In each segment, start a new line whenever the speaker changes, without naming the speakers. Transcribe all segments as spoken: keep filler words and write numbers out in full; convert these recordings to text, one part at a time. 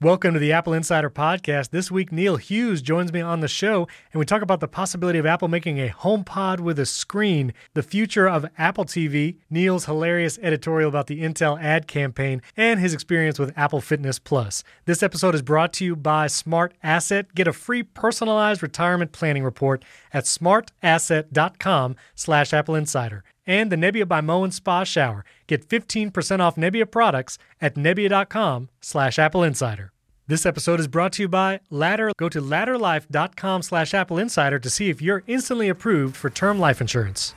Welcome to the Apple Insider Podcast. This week, Neil Hughes joins me on the show, and we talk about the possibility of Apple making a HomePod with a screen, the future of Apple T V, Neil's hilarious editorial about the Intel ad campaign, and his experience with Apple Fitness Plus. This episode is brought to you by Smart Asset. Get a free personalized retirement planning report at smartasset.com slash Apple Insider. And the Nebia by Moen Spa Shower. Get fifteen percent off Nebia products at nebia.com slash Apple Insider. This episode is brought to you by Ladder. Go to ladderlife.com slash Apple Insider to see if you're instantly approved for term life insurance.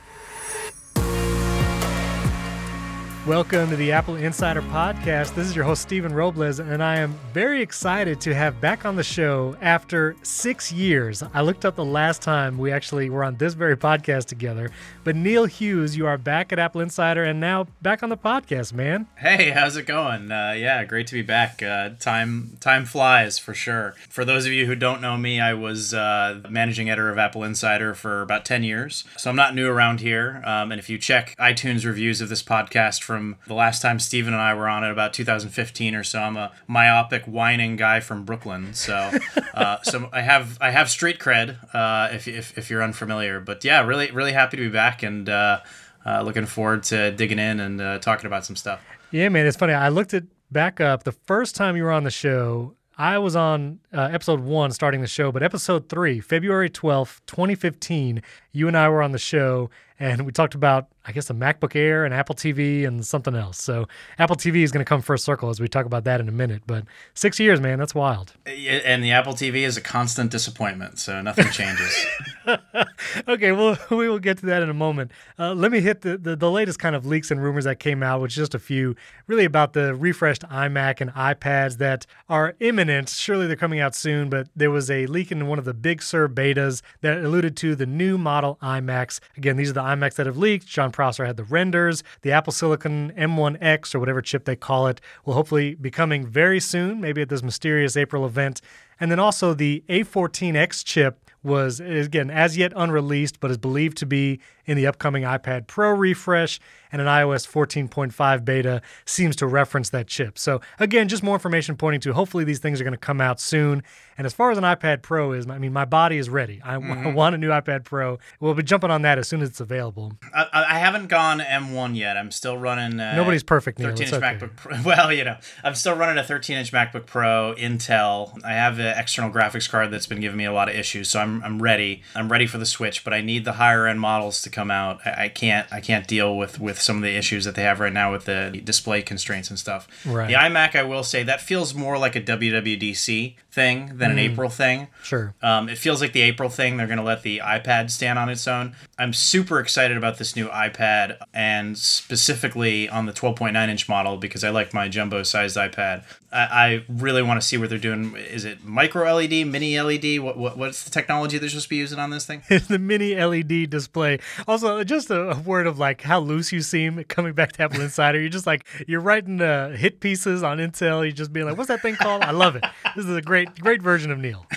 Welcome to the Apple Insider Podcast. This is your host, Stephen Robles, and I am very excited to have back on the show after six years. I looked up the last time we actually were on this very podcast together, but Neil Hughes, you are back at Apple Insider and now back on the podcast, man.
Hey, how's it going? Uh, yeah, great to be back. Uh, time time flies, for sure. For those of you who don't know me, I was uh, managing editor of Apple Insider for about ten years, so I'm not new around here. Um, and if you check iTunes reviews of this podcast from From the last time Steven and I were on it, about two thousand fifteen or so, I'm a myopic, whining guy from Brooklyn. So, uh, so I have I have street cred. Uh, if, if if you're unfamiliar, but yeah, really really happy to be back and uh, uh, looking forward to digging in and uh, talking about some stuff.
Yeah, man, it's funny. I looked it back up. The first time you were on the show, I was on uh, episode one starting the show, but episode three, February twelfth, twenty fifteen, you and I were on the show, and we talked about, I guess, the MacBook Air and Apple T V and something else. So Apple T V is going to come first circle as we talk about that in a minute. But six years, man, that's wild.
And the Apple T V is a constant disappointment, so nothing changes.
Okay, well, we will get to that in a moment. Uh, let me hit the, the, the latest kind of leaks and rumors that came out, which is just a few, really about the refreshed iMac and iPads that are imminent. Surely they're coming out soon, but there was a leak in one of the Big Sur betas that alluded to the new model iMacs. Again, these are the iMacs that have leaked. John Prosser had the renders. The Apple Silicon M one X, or whatever chip they call it, will hopefully be coming very soon, maybe at this mysterious April event. And then also the A fourteen X chip was, again, as yet unreleased, but is believed to be in the upcoming iPad Pro refresh, and an iOS fourteen point five beta seems to reference that chip. So again, just more information pointing to hopefully these things are going to come out soon. And as far as an iPad Pro is, I mean, my body is ready. I mm-hmm. want a new iPad Pro. We'll be jumping on that as soon as it's available.
I, I haven't gone M one yet. I'm still running uh,
Nobody's perfect, Neil.
thirteen-inch
okay.
MacBook Pro. Well, you know, I'm still running a thirteen-inch MacBook Pro Intel. I have an external graphics card that's been giving me a lot of issues, so I'm I'm ready. I'm ready for the switch, but I need the higher end models to come out. I, I can't I can't deal with, with some of the issues that they have right now with the display constraints and stuff.
Right.
The iMac, I will say, that feels more like a W W D C thing than an mm. April thing.
Sure.
Um, it feels like the April thing. They're going to let the iPad stand on its own. I'm super excited about this new iPad, and specifically on the twelve point nine inch model, because I like my jumbo-sized iPad. I, I really want to see what they're doing. Is it micro L E D, mini L E D? What, what What's the technology they're supposed to be using on this thing?
It's the mini L E D display. Also, just a, a word of like how loose you seem coming back to Apple Insider. You're just like, you're writing uh, hit pieces on Intel. You're just being like, what's that thing called? I love it. This is a great, great version of Neil.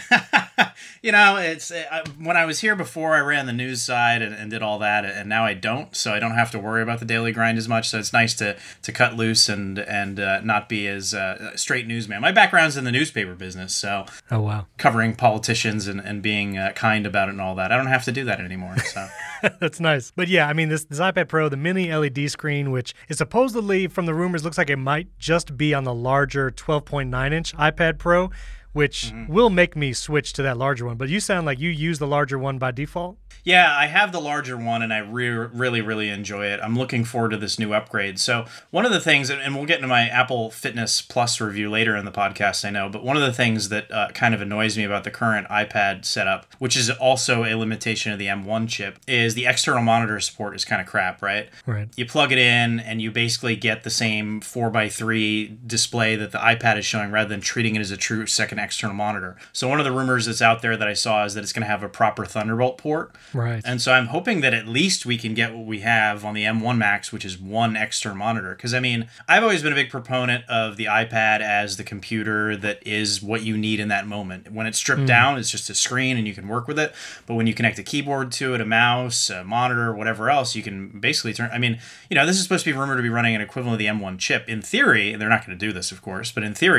You know, it's uh, when I was here before, I ran the news side and, and did all that, and now I don't, so I don't have to worry about the daily grind as much. So it's nice to to cut loose and and uh, not be as uh, straight newsman. My background's in the newspaper business, so
oh wow,
covering politicians and and being uh, kind about it and all that. I don't have to do that anymore. So
that's nice. But yeah, I mean, this this iPad Pro, the mini L E D screen, which is supposedly, from the rumors, looks like it might just be on the larger twelve point nine inch iPad Pro, which mm-hmm. will make me switch to that larger one. But you sound like you use the larger one by default.
Yeah, I have the larger one, and I re- really, really enjoy it. I'm looking forward to this new upgrade. So one of the things, and we'll get into my Apple Fitness Plus review later in the podcast, I know, but one of the things that uh, kind of annoys me about the current iPad setup, which is also a limitation of the M one chip, is the external monitor support is kind of crap, right?
Right.
You plug it in, and you basically get the same four by three display that the iPad is showing, rather than treating it as a true second external monitor. So one of the rumors that's out there that I saw is that it's going to have a proper Thunderbolt port.
Right.
And so I'm hoping that at least we can get what we have on the M one Max, which is one external monitor. Because, I mean, I've always been a big proponent of the iPad as the computer that is what you need in that moment. When it's stripped mm. down, it's just a screen and you can work with it. But when you connect a keyboard to it, a mouse, a monitor, whatever else, you can basically turn... I mean, you know, this is supposed to be rumored to be running an equivalent of the M one chip. In theory, they're not going to do this, of course, but in theory,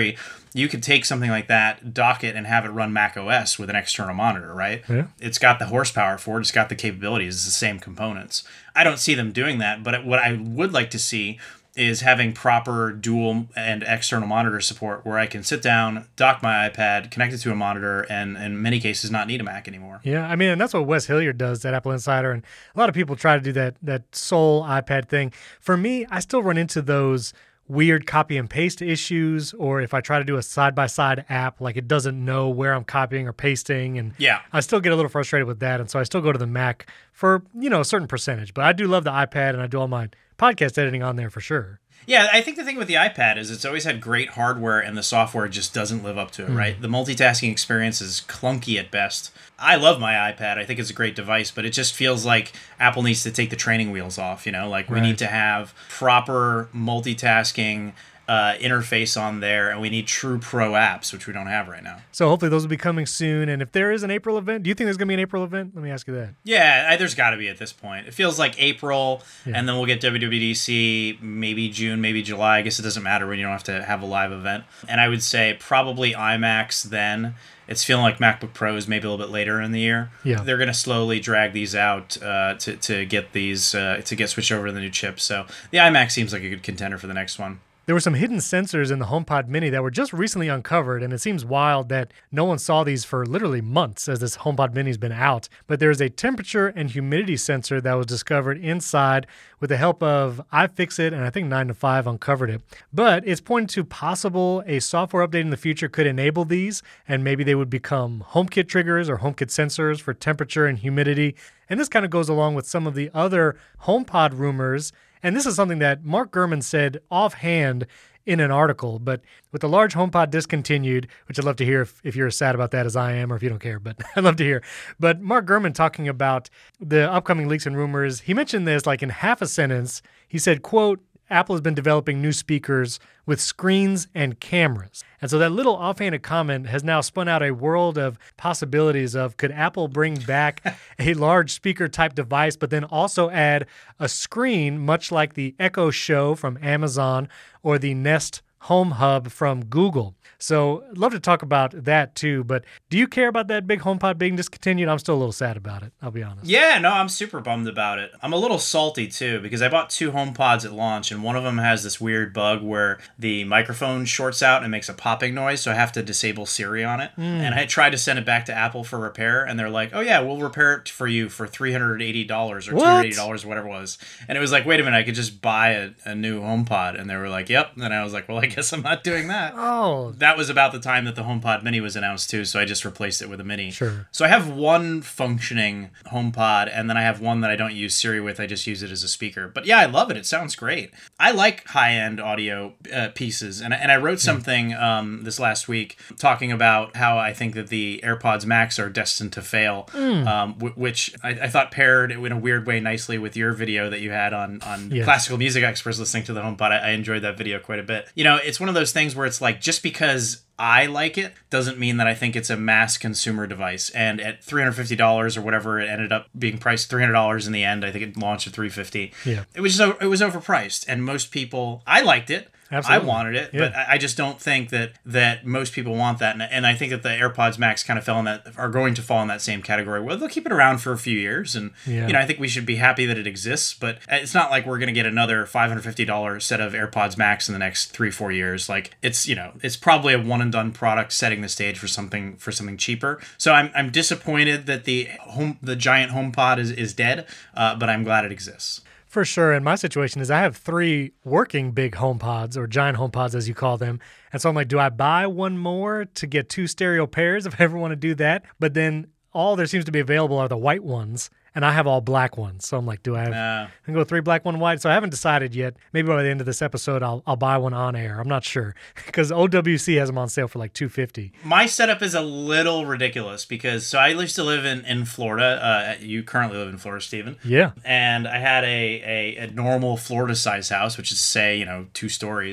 you could take something like that, dock it, and have it run Mac O S with an external monitor, right?
Yeah.
It's got the horsepower for it. It's got the capabilities. It's the same components. I don't see them doing that, but what I would like to see is having proper dual and external monitor support where I can sit down, dock my iPad, connect it to a monitor, and in many cases not need a Mac anymore.
Yeah, I mean, and that's what Wes Hilliard does at Apple Insider, and a lot of people try to do that that sole iPad thing. For me, I still run into those weird copy and paste issues, or if I try to do a side-by-side app, like it doesn't know where I'm copying or pasting, and
yeah.
I still get a little frustrated with that, and so I still go to the Mac for, you know, a certain percentage. But I do love the iPad, and I do all my podcast editing on there for sure.
Yeah, I think the thing with the iPad is it's always had great hardware and the software just doesn't live up to it, mm. right? The multitasking experience is clunky at best. I love my iPad. I think it's a great device, but it just feels like Apple needs to take the training wheels off, you know? Like we right. need to have proper multitasking Uh, interface on there, and we need true pro apps, which we don't have right now.
So hopefully those will be coming soon. And if there is an April event, do you think there's going to be an April event? Let me ask you that.
Yeah, I, there's got to be at this point. It feels like April,
yeah.
and then we'll get W W D C, maybe June, maybe July. I guess it doesn't matter when you don't have to have a live event. And I would say probably iMacs then. It's feeling like MacBook Pros maybe a little bit later in the year.
Yeah.
They're going to slowly drag these out uh, to, to get these, uh, to get switched over to the new chips. So the iMac seems like a good contender for the next one.
There were some hidden sensors in the HomePod Mini that were just recently uncovered, and it seems wild that no one saw these for literally months as this HomePod Mini's been out. But there's a temperature and humidity sensor that was discovered inside with the help of iFixit, and I think nine to five uncovered it. But it's pointing to possible a software update in the future could enable these, and maybe they would become HomeKit triggers or HomeKit sensors for temperature and humidity. And this kind of goes along with some of the other HomePod rumors. And this is something that Mark Gurman said offhand in an article, but with the large HomePod discontinued, which I'd love to hear if, if you're as sad about that as I am, or if you don't care, but I'd love to hear. But Mark Gurman talking about the upcoming leaks and rumors, he mentioned this like in half a sentence. He said, quote, Apple has been developing new speakers with screens and cameras. And so that little offhanded comment has now spun out a world of possibilities of could Apple bring back a large speaker-type device, but then also add a screen, much like the Echo Show from Amazon or the Nest Home Hub from Google. So I'd love to talk about that too, but do you care about that big HomePod being discontinued? I'm still a little sad about it, I'll be honest.
Yeah, no, I'm super bummed about it. I'm a little salty too, because I bought two HomePods at launch, and one of them has this weird bug where the microphone shorts out and makes a popping noise, so I have to disable Siri on it. Mm. And I tried to send it back to Apple for repair, and they're like, oh yeah, we'll repair it for you for three hundred eighty dollars or
what?
two hundred eighty dollars or whatever it was. And it was like, wait a minute, I could just buy a, a new HomePod. And they were like, yep. And I was like, well, I guess I'm not doing that.
Oh.
That was about the time that the HomePod Mini was announced too, so I just replaced it with a Mini.
Sure.
So I have one functioning HomePod, and then I have one that I don't use Siri with. I just use it as a speaker. But yeah, I love it. It sounds great. I like high-end audio uh, pieces, and, and I wrote something um, this last week talking about how I think that the AirPods Max are destined to fail, mm. um, w- which I, I thought paired in a weird way nicely with your video that you had on, on
yes.
classical music experts listening to the HomePod. I, I enjoyed that video quite a bit. You know, it's one of those things where it's like, just because I like it doesn't mean that I think it's a mass consumer device. And at three hundred fifty dollars or whatever it ended up being priced, three hundred dollars in the end, I think it launched at three hundred fifty dollars.
Yeah.
It was it was overpriced, and most people, I liked it.
Absolutely.
I wanted it,
yeah.
but I just don't think that that most people want that. And, and I think that the AirPods Max kind of fell in that, are going to fall in that same category. Well, they'll keep it around for a few years, and
yeah.
you know, I think we should be happy that it exists. But it's not like we're going to get another five hundred fifty dollars set of AirPods Max in the next three, four years. Like it's, you know, it's probably a one and done product, setting the stage for something for something cheaper. So I'm I'm disappointed that the home the giant HomePod is is dead, uh, but I'm glad it exists.
For sure. And my situation is I have three working big HomePods, or giant HomePods as you call them. And so I'm like, do I buy one more to get two stereo pairs if I ever want to do that? But then all there seems to be available are the white ones, and I have all black ones. So I'm like, do I have
No.
I can go three black, one white? So I haven't decided yet. Maybe by the end of this episode, I'll I'll buy one on air. I'm not sure, because O W C has them on sale for like two hundred fifty dollars.
My setup is a little ridiculous because so I used to live in, in Florida. Uh, you currently live in Florida, Stephen.
Yeah.
And I had a, a, a normal Florida size house, which is, say, you know, two stories.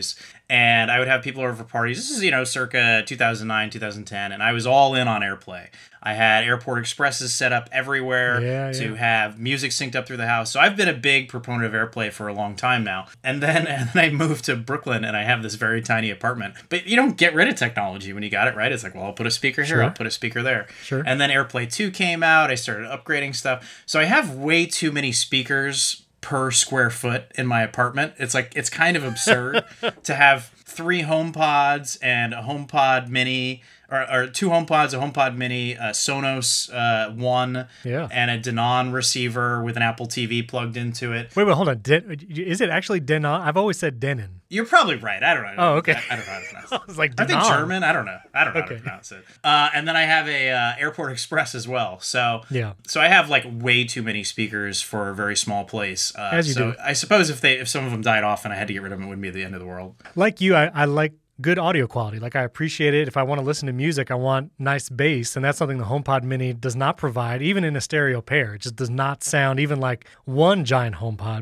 and I would have people over for parties. This is, you know, circa two thousand nine, two thousand ten, and I was all in on AirPlay. I had Airport Expresses set up everywhere
yeah,
to
yeah.
have music synced up through the house. So I've been a big proponent of AirPlay for a long time now. And then, and then I moved to Brooklyn, and I have this very tiny apartment. But you don't get rid of technology when you got it, right? It's like, well, I'll put a speaker here,
Sure.
I'll put a speaker there.
Sure.
And then AirPlay two came out. I started upgrading stuff. So I have way too many speakers per square foot in my apartment. It's like, it's kind of absurd to have three HomePods and a HomePod Mini, or, or two HomePods, a HomePod Mini, a Sonos uh, One,
Yeah.
and a Denon receiver with an Apple T V plugged into it.
Wait, wait, hold on. Den- is it actually Denon? I've always said Denon.
You're probably right. I don't know.
Oh, okay.
I, I don't know how to pronounce
I
it.
was like,
I think
Denon.
German. I don't know. I don't know
Okay.
how to pronounce it. Uh, and then I have a uh, Airport Express as well. So
Yeah.
So I have like way too many speakers for a very small place. Uh,
As you
so
do.
I suppose if they if some of them died off and I had to get rid of them, it wouldn't be the end of the world.
Like you, I, I like good audio quality. Like I appreciate it. If I want to listen to music, I want nice bass, and that's something the HomePod Mini does not provide, even in a stereo pair. It just does not sound even like one giant HomePod.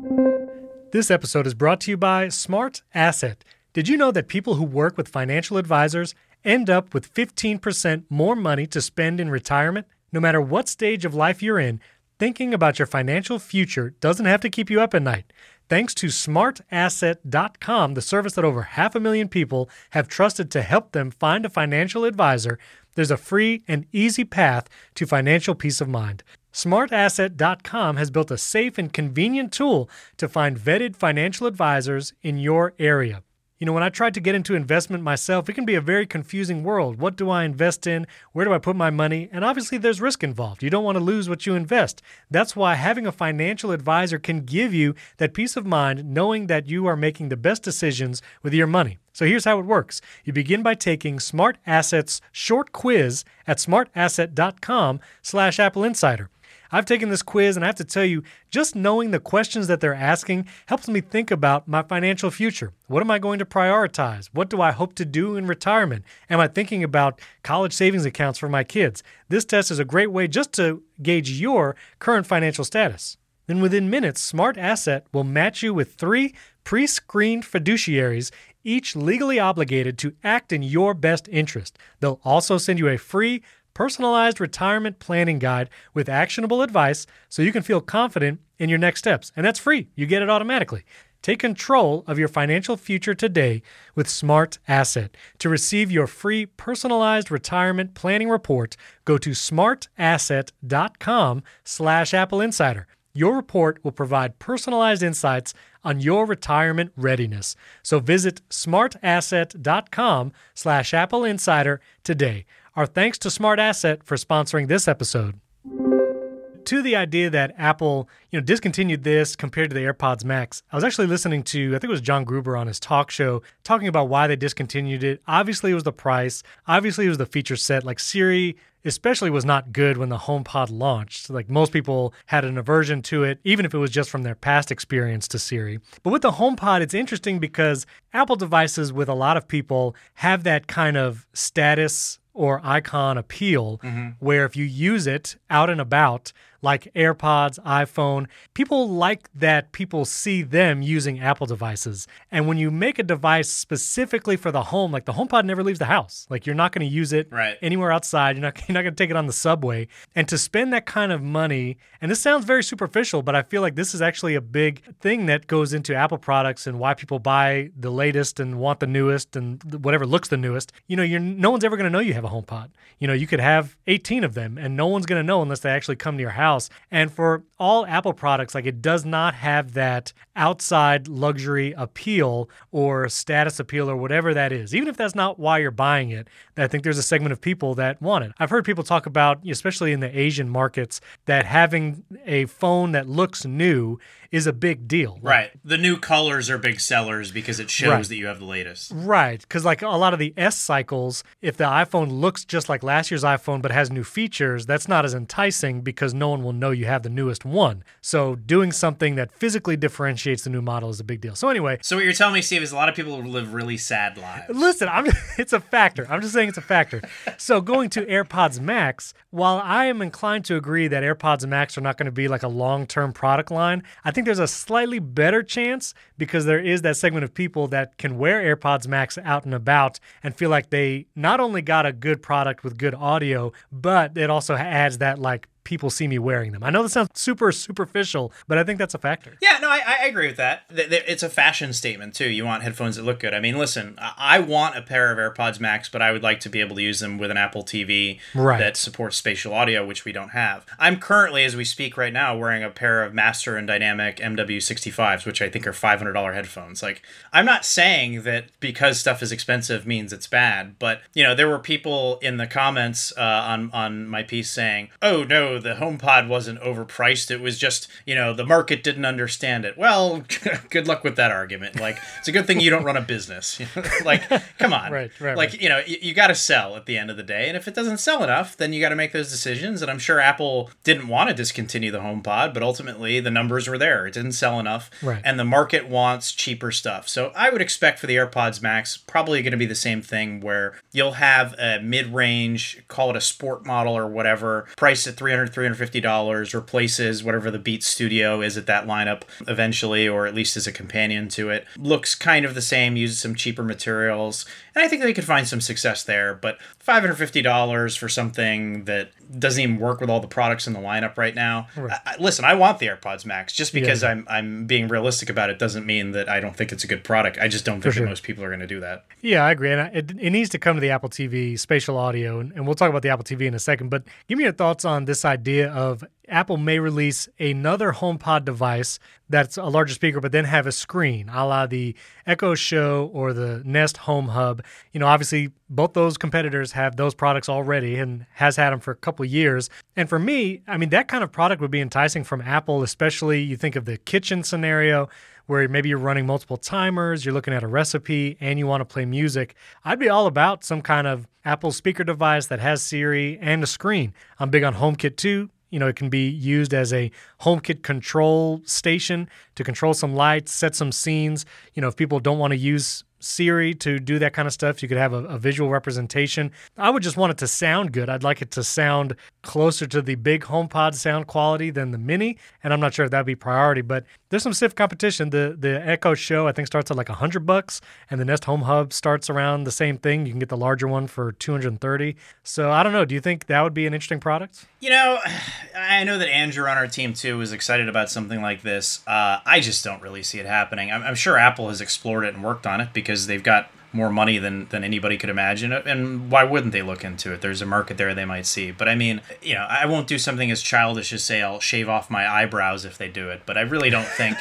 This episode is brought to you by Smart Asset. Did you know that people who work with financial advisors end up with fifteen percent more money to spend in retirement? No matter what stage of life you're in, thinking about your financial future doesn't have to keep you up at night. Thanks to smart asset dot com, the service that over half a million people have trusted to help them find a financial advisor, there's a free and easy path to financial peace of mind. smart asset dot com has built a safe and convenient tool to find vetted financial advisors in your area. You know, when I tried to get into investment myself, it can be a very confusing world. What do I invest in? Where do I put my money? And obviously there's risk involved. You don't want to lose what you invest. That's why having a financial advisor can give you that peace of mind knowing that you are making the best decisions with your money. So here's how it works. You begin by taking Smart Asset's short quiz at smart asset dot com slash Apple Insider. I've taken this quiz, and I have to tell you, just knowing the questions that they're asking helps me think about my financial future. What am I going to prioritize? What do I hope to do in retirement? Am I thinking about college savings accounts for my kids? This test is a great way just to gauge your current financial status. Then within minutes, Smart Asset will match you with three pre-screened fiduciaries, each legally obligated to act in your best interest. They'll also send you a free personalized retirement planning guide with actionable advice so you can feel confident in your next steps. And that's free. You get it automatically. Take control of your financial future today with Smart Asset. To receive your free personalized retirement planning report, go to smart asset dot com slash Apple Insider. Your report will provide personalized insights on your retirement readiness. So visit smart asset dot com slash Apple Insider today. Our thanks to Smart Asset for sponsoring this episode. To the idea that Apple, you know, discontinued this compared to the AirPods Max, I was actually listening to, I think it was John Gruber on his talk show, talking about why they discontinued it. Obviously, it was the price. Obviously, it was the feature set. Like Siri especially was not good when the HomePod launched. Like most people had an aversion to it, even if it was just from their past experience to Siri. But with the HomePod, it's interesting because Apple devices with a lot of people have that kind of status or icon appeal, mm-hmm. where if you use it out and about, like AirPods, iPhone, people like that people see them using Apple devices. And when you make a device specifically for the home, like the HomePod never leaves the house. Like you're not going to use it
right.
anywhere outside. You're not, you're not going to take it on the subway. And to spend that kind of money, and this sounds very superficial, but I feel like this is actually a big thing that goes into Apple products and why people buy the latest and want the newest and whatever looks the newest. You know, you're no one's ever going to know you have a HomePod. You know, you could have eighteen of them and no one's going to know unless they actually come to your house. And for all Apple products, like it does not have that outside luxury appeal or status appeal or whatever that is. Even if that's not why you're buying it, I think there's a segment of people that want it. I've heard people talk about, especially in the Asian markets, that having a phone that looks new is a big deal. Like,
right. The new colors are big sellers because it shows
right.
that you have the latest.
Right. Because like a lot of the S cycles, if the iPhone looks just like last year's iPhone but has new features, that's not as enticing because no one one will know you have the newest one. So doing something that physically differentiates the new model is a big deal. So anyway.
So what you're telling me, Steve, is a lot of people live really sad lives.
Listen, I'm, it's a factor. I'm just saying it's a factor. So going to AirPods Max, while I am inclined to agree that AirPods Max are not going to be like a long-term product line, I think there's a slightly better chance because there is that segment of people that can wear AirPods Max out and about and feel like they not only got a good product with good audio, but it also adds that like people see me wearing them. I know that sounds super superficial, but I think that's a factor.
Yeah, no, I, I agree with that. It's a fashion statement, too. You want headphones that look good. I mean, listen, I want a pair of AirPods Max, but I would like to be able to use them with an Apple T V right. that supports spatial audio, which we don't have. I'm currently, as we speak right now, wearing a pair of Master and Dynamic M W sixty-fives, which I think are five hundred dollars headphones. Like, I'm not saying that because stuff is expensive means it's bad, but, you know, there were people in the comments uh, on, on my piece saying, oh, no, the HomePod wasn't overpriced. It was just, you know, the market didn't understand it. Well, good luck with that argument. Like, it's a good thing you don't run a business. You know? Like, come on.
Right, right,
like,
right.
you know, you, you got to sell at the end of the day. And if it doesn't sell enough, then you got to make those decisions. And I'm sure Apple didn't want to discontinue the HomePod, but ultimately the numbers were there. It didn't sell enough.
Right.
And the market wants cheaper stuff. So I would expect for the AirPods Max, probably going to be the same thing where you'll have a mid-range, call it a sport model or whatever, priced at three hundred dollars, three hundred fifty dollars, replaces whatever the Beats Studio is at that lineup eventually, or at least as a companion to it. Looks kind of the same, uses some cheaper materials, and I think they could find some success there. But five hundred fifty dollars for something that doesn't even work with all the products in the lineup right now. Right. I, listen, I want the AirPods Max. Just because yeah. I'm I'm being realistic about it doesn't mean that I don't think it's a good product. I just don't think sure. that most people are going to do that.
Yeah, I agree. And it, it needs to come to the Apple T V spatial audio, and, and we'll talk about the Apple T V in a second. But give me your thoughts on this idea of Apple may release another HomePod device that's a larger speaker, but then have a screen, a la the Echo Show or the Nest Home Hub. You know, obviously, both those competitors have those products already and has had them for a couple of years. And for me, I mean, that kind of product would be enticing from Apple, especially you think of the kitchen scenario where maybe you're running multiple timers, you're looking at a recipe, and you want to play music. I'd be all about some kind of Apple speaker device that has Siri and a screen. I'm big on HomeKit too. You know, it can be used as a HomeKit control station to control some lights, set some scenes. You know, if people don't want to use Siri to do that kind of stuff, you could have a, a visual representation. I would just want it to sound good. I'd like it to sound closer to the big HomePod sound quality than the Mini, and I'm not sure if that'd be priority, but there's some stiff competition. The the Echo Show, I think, starts at like one hundred bucks, and the Nest Home Hub starts around the same thing. You can get the larger one for two hundred thirty. So I don't know. Do you think that would be an interesting product?
You know, I know that Andrew on our team, too, is excited about something like this. Uh, I just don't really see it happening. I'm, I'm sure Apple has explored it and worked on it because they've got more money than, than anybody could imagine. And why wouldn't they look into it? There's a market there they might see. But I mean, you know, I won't do something as childish as say I'll shave off my eyebrows if they do it. But I really don't think...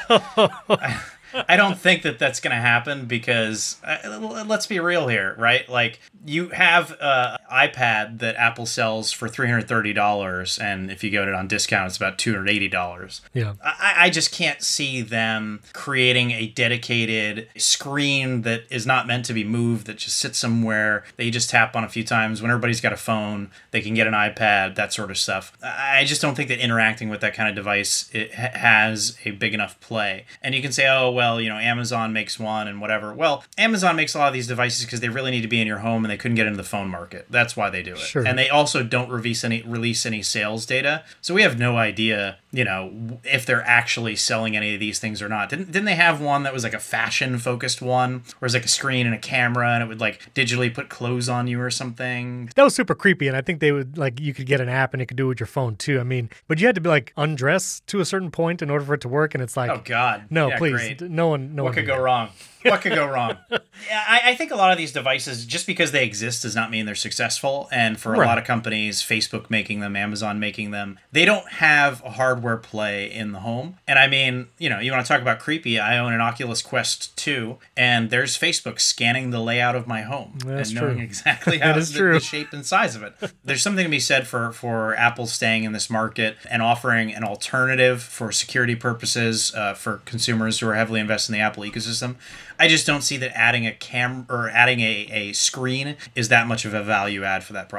I, I don't think that that's going to happen because uh, let's be real here, right? Like you have an iPad that Apple sells for three hundred thirty dollars, and if you get it on discount, it's about two hundred eighty dollars.
Yeah,
I, I just can't see them creating a dedicated screen that is not meant to be moved, that just sits somewhere that you just tap on a few times. When everybody's got a phone, they can get an iPad, that sort of stuff. I just don't think that interacting with that kind of device it ha- has a big enough play. And you can say, oh, well, you know, Amazon makes one and whatever. Well, Amazon makes a lot of these devices because they really need to be in your home and they couldn't get into the phone market. That's why they do it.
Sure.
And they also don't release any release any sales data. So we have no idea, you know, if they're actually selling any of these things or not. Didn't didn't they have one that was like a fashion focused one where it's like a screen and a camera and it would like digitally put clothes on you or something?
That was super creepy, and I think they would like you could get an app and it could do it with your phone too. I mean, but you had to be like undress to a certain point in order for it to work, and it's like,
oh God,
no,
yeah,
please,
great.
no one, no
what
one
could go
that.
wrong? What could go wrong? Yeah, I, I think a lot of these devices, just because they exist does not mean they're successful. And for a
right.
lot of companies, Facebook making them, Amazon making them, they don't have a hardware play in the home. And I mean, you know, you want to talk about creepy, I own an Oculus Quest two, and there's Facebook scanning the layout of my home.
That's
and
true.
knowing exactly how
that is
the,
true.
the shape and size of it. There's something to be said for, for Apple staying in this market and offering an alternative for security purposes uh, for consumers who are heavily invested in the Apple ecosystem. I just don't see that adding a cam or adding a, a screen is that much of a value add for that product.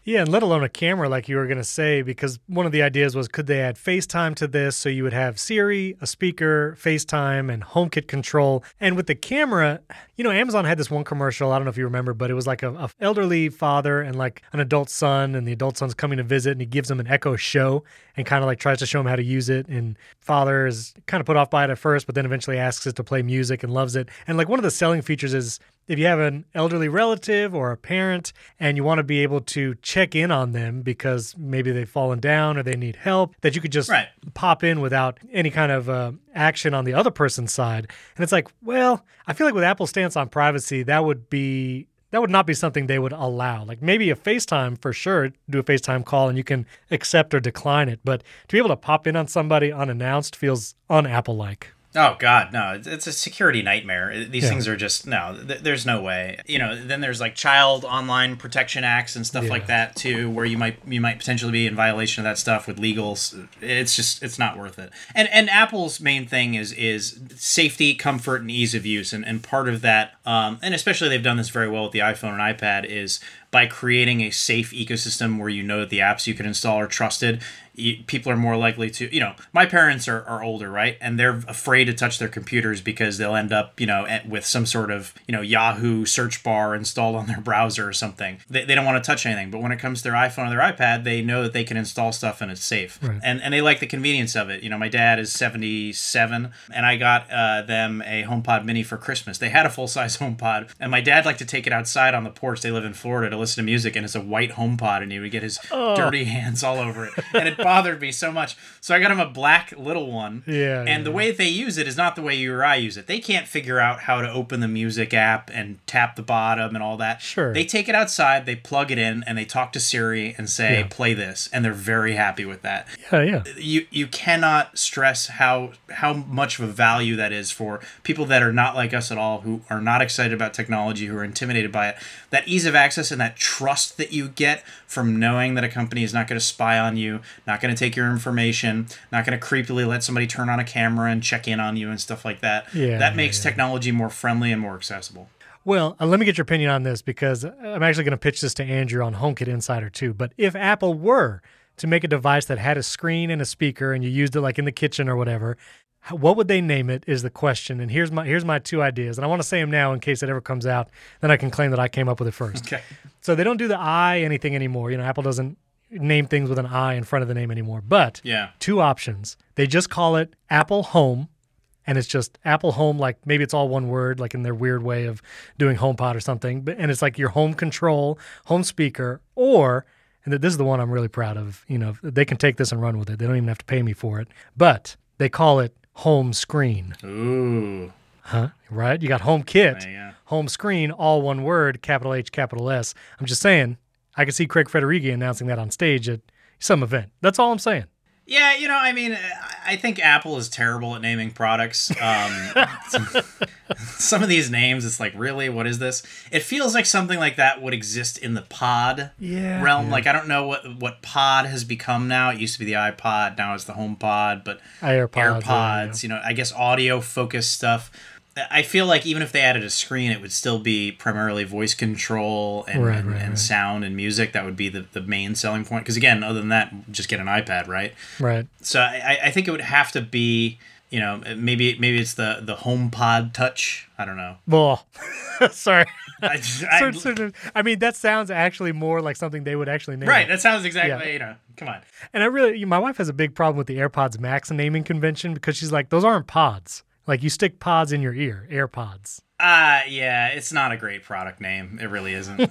Yeah, and let alone a camera like you were going to say, because one of the ideas was could they add FaceTime to this so you would have Siri, a speaker, FaceTime, and HomeKit control. And with the camera, you know, Amazon had this one commercial, I don't know if you remember, but it was like a, a elderly father and like an adult son, and the adult son's coming to visit, and he gives him an Echo Show and kind of like tries to show him how to use it. And father is kind of put off by it at first, but then eventually asks it to play music and loves it. And like one of the selling features is if you have an elderly relative or a parent and you want to be able to check in on them because maybe they've fallen down or they need help, that you could just
Right.
pop in without any kind of uh, action on the other person's side. And it's like, well, I feel like with Apple's stance on privacy, that would be that would not be something they would allow. Like maybe a FaceTime for sure, do a FaceTime call and you can accept or decline it. But to be able to pop in on somebody unannounced feels un-Apple-like.
Oh God, no! It's, it's a security nightmare. These
Yeah.
things are just no. Th- there's no way. You know. Then there's like child online protection acts and stuff
Yeah.
like that too, where you might you might potentially be in violation of that stuff with legals. It's just it's not worth it. And and Apple's main thing is is safety, comfort, and ease of use. And and part of that, um, and especially they've done this very well with the iPhone and iPad, is by creating a safe ecosystem where you know that the apps you can install are trusted. You, people are more likely to, you know, my parents are, are older, right? And they're afraid to touch their computers because they'll end up, you know, at, with some sort of, you know, Yahoo search bar installed on their browser or something. They, they don't want to touch anything. But when it comes to their iPhone or their iPad, they know that they can install stuff and it's safe.
Right.
And and they like the convenience of it. You know, my dad is seventy-seven and I got uh, them a HomePod Mini for Christmas. They had a full-size HomePod and my dad liked to take it outside on the porch. They live in Florida to listen to music and it's a white HomePod and he would get his
Oh.
dirty hands all over it. And it bothered me so much. So I got him a black little one.
Yeah,
And
yeah.
the way they use it is not the way you or I use it. They can't figure out how to open the music app and tap the bottom and all that.
Sure.
They take it outside, they plug it in, and they talk to Siri and say,
Yeah.
play this. And they're very happy with that.
Yeah, yeah.
You you cannot stress how how much of a value that is for people that are not like us at all, who are not excited about technology, who are intimidated by it. That ease of access and that trust that you get from knowing that a company is not going to spy on you, not going to take your information, not going to creepily let somebody turn on a camera and check in on you and stuff like that.
Yeah,
that
yeah,
makes
yeah.
technology more friendly and more accessible.
Well, uh, let me get your opinion on this because I'm actually going to pitch this to Andrew on HomeKit Insider too. But if Apple were to make a device that had a screen and a speaker and you used it like in the kitchen or whatever, how- what would they name it is the question. And here's my here's my two ideas. And I want to say them now in case it ever comes out. Then I can claim that I came up with it first.
Okay.
So they don't do the I anything anymore. You know, Apple doesn't name things with an I in front of the name anymore. But
Yeah.
two options. They just call it Apple Home. And it's just Apple Home, like maybe it's all one word, like in their weird way of doing HomePod or something. But and it's like your home control, home speaker, or, and this is the one I'm really proud of, you know, they can take this and run with it. They don't even have to pay me for it. But they call it Home Screen.
Ooh.
Huh? Right? You got HomeKit,
Yeah.
Home Screen, all one word, capital H, capital S. I'm just saying, I could see Craig Federighi announcing that on stage at some event. That's all I'm saying.
Yeah, you know, I mean, I think Apple is terrible at naming products. Um, some, some of these names, it's like, really, what is this? It feels like something like that would exist in the pod
Yeah,
realm.
yeah.
Like, I don't know what what pod has become now. It used to be the iPod, now it's the HomePod, but
AirPods,
AirPods, you know, I guess audio-focused stuff. I feel like even if they added a screen, it would still be primarily voice control and,
Right,
and,
right,
and
right.
sound and music. That would be the, the main selling point. Because again, other than that, just get an iPad, right?
Right.
So I, I think it would have to be, you know, maybe maybe it's the, the HomePod Touch. I don't know.
Well, sorry.
I, I-
Sort- sort of- I mean, that sounds actually more like something they would actually name.
right,
it.
that sounds exactly,
Yeah.
you know, come on.
And I really, my wife has a big problem with the AirPods Max naming convention because she's like, those aren't pods. Like you stick pods in your ear, AirPods.
Uh, yeah, it's not a great product name. It really isn't.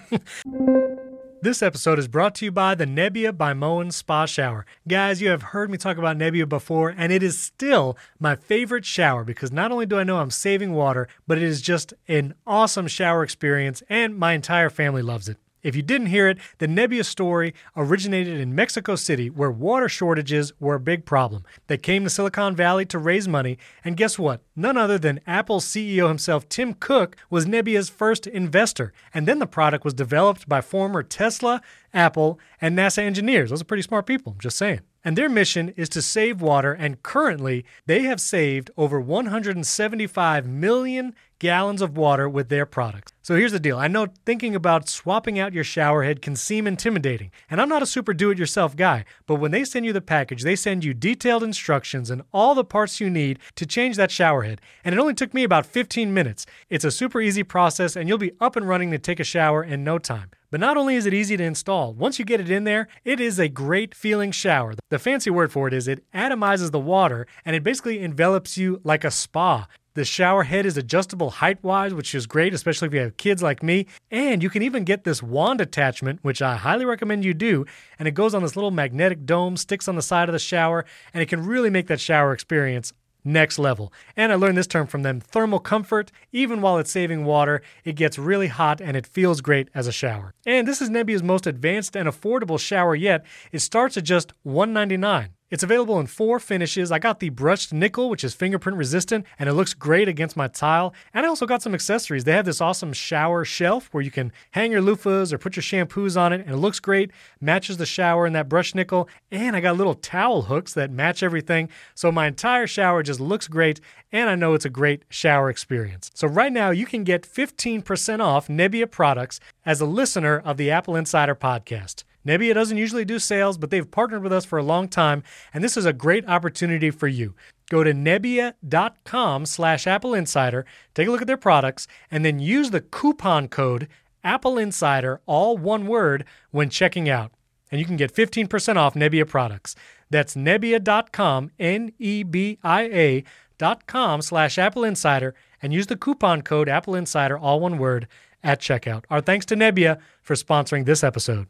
This episode is brought to you by the Nebia by Moen Spa Shower. Guys, you have heard me talk about Nebia before, and it is still my favorite shower because not only do I know I'm saving water, but it is just an awesome shower experience, and my entire family loves it. If you didn't hear it, the Nebia story originated in Mexico City, where water shortages were a big problem. They came to Silicon Valley to raise money, and guess what? None other than Apple's C E O himself, Tim Cook, was Nebia's first investor. And then the product was developed by former Tesla Apple, and NASA engineers. Those are pretty smart people, I'm just saying. And their mission is to save water, and currently they have saved over one hundred seventy-five million gallons of water with their products. So here's the deal. I know thinking about swapping out your shower head can seem intimidating, and I'm not a super do-it-yourself guy, but when they send you the package, they send you detailed instructions and all the parts you need to change that shower head, and it only took me about fifteen minutes. It's a super easy process, and you'll be up and running to take a shower in no time. But not only is it easy to install, once you get it in there, it is a great feeling shower. The fancy word for it is it atomizes the water, and it basically envelops you like a spa. The shower head is adjustable height-wise, which is great, especially if you have kids like me. And you can even get this wand attachment, which I highly recommend you do. And it goes on this little magnetic dome, sticks on the side of the shower, and it can really make that shower experience next level. And I learned this term from them, thermal comfort. Even while it's saving water, it gets really hot and it feels great as a shower. And this is Nebbia's most advanced and affordable shower yet. It starts at just one hundred ninety-nine dollars. It's available in four finishes. I got the brushed nickel, which is fingerprint resistant, and it looks great against my tile. And I also got some accessories. They have this awesome shower shelf where you can hang your loofahs or put your shampoos on it, and it looks great, matches the shower in that brushed nickel. And I got little towel hooks that match everything. So my entire shower just looks great, and I know it's a great shower experience. So right now you can get fifteen percent off Nebbia products as a listener of the Apple Insider podcast. Nebbia doesn't usually do sales, but they've partnered with us for a long time, and this is a great opportunity for you. Go to Nebbia.com slash Apple Insider, take a look at their products, and then use the coupon code Apple Insider, all one word, when checking out. And you can get fifteen percent off Nebbia products. That's Nebbia.com, N E B I A dot com slash Apple Insider, and use the coupon code Apple Insider, all one word, at checkout. Our thanks to Nebbia for sponsoring this episode.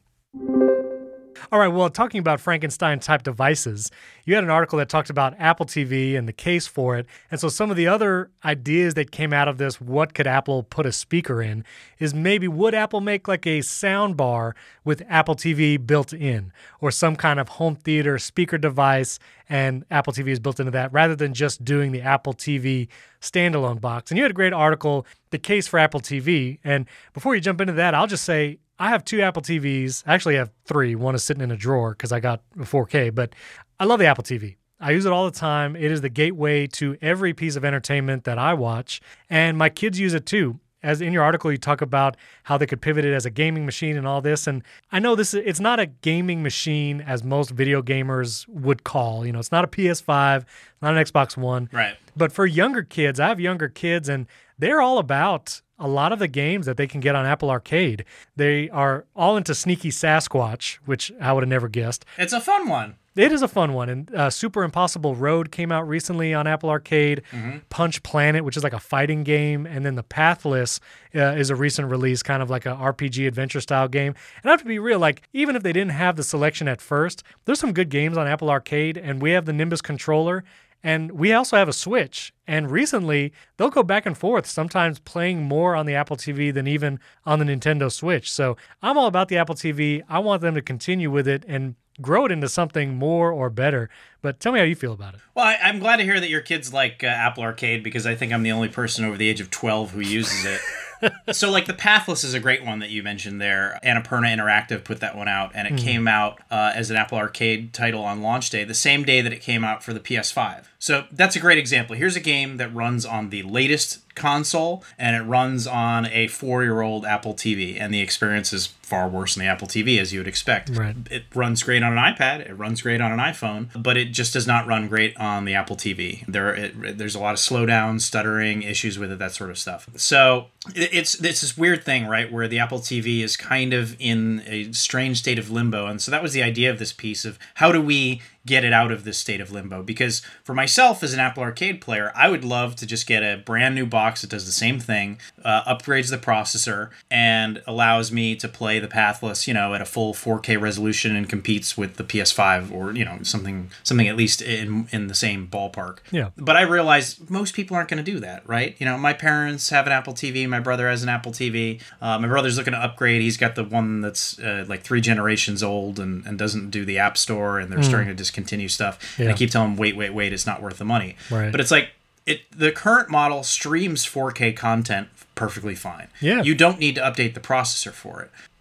All right, well, talking about Frankenstein-type devices, you had an article that talked about Apple T V and the case for it. And so some of the other ideas that came out of this, what could Apple put a speaker in, is maybe would Apple make like a sound bar with Apple T V built in, or some kind of home theater speaker device, and Apple T V is built into that, rather than just doing the Apple T V standalone box. And you had a great article, The Case for Apple T V. And before you jump into that, I'll just say, I have two Apple T Vs. I actually have three. One is sitting in a drawer because I got four K, but I love the Apple T V. I use it all the time. It is the gateway to every piece of entertainment that I watch, and my kids use it too. As in your article, you talk about how they could pivot it as a gaming machine and all this. And I know this it's not a gaming machine as most video gamers would call. You know, it's not a P S five, not an Xbox One.
Right.
But for younger kids, I have younger kids, and they're all about a lot of the games that they can get on Apple Arcade. They are all into Sneaky Sasquatch, which I would have never guessed.
It's a fun one.
It is a fun one. And uh, Super Impossible Road came out recently on Apple Arcade. Mm-hmm. Punch Planet, which is like a fighting game. And then The Pathless uh, is a recent release, kind of like an R P G adventure style game. And I have to be real, like, even if they didn't have the selection at first, there's some good games on Apple Arcade. And we have the Nimbus controller. And we also have a Switch. And recently, they'll go back and forth, sometimes playing more on the Apple T V than even on the Nintendo Switch. So I'm all about the Apple T V. I want them to continue with it and grow it into something more or better. But tell me how you feel about it.
Well, I, I'm glad to hear that your kids like uh, Apple Arcade, because I think I'm the only person over the age of twelve who uses it. So, like, The Pathless is a great one that you mentioned there. Annapurna Interactive put that one out, and it mm-hmm. came out uh, as an Apple Arcade title on launch day, the same day that it came out for the P S five. So that's a great example. Here's a game that runs on the latest console, and it runs on a four-year-old Apple T V, and the experience is far worse than the Apple T V, as you would expect.
Right.
It runs great on an iPad, it runs great on an iPhone, but it just does not run great on the Apple T V. There, it, there's a lot of slowdowns, stuttering, issues with it, that sort of stuff. So it's, it's this weird thing, right, where the Apple T V is kind of in a strange state of limbo, and so that was the idea of this piece of how do we get it out of this state of limbo? Because for myself as an Apple Arcade player, I would love to just get a brand new box that does the same thing, uh, upgrades the processor, and allows me to play The Pathless, you know, at a full four K resolution and competes with the P S five, or, you know, something something at least in in the same ballpark.
Yeah.
But I realize most people aren't going to do that, right? You know, my parents have an Apple T V, my brother has an Apple T V. Uh, my brother's looking to upgrade. He's got the one that's uh, like three generations old and, and doesn't do the App Store, and they're mm. starting to just continue stuff. Yeah. And I keep telling them, wait, wait, wait, it's not worth the money.
Right.
But it's like, it the current model streams four K content perfectly fine.
Yeah.
You don't need to update the processor for it. But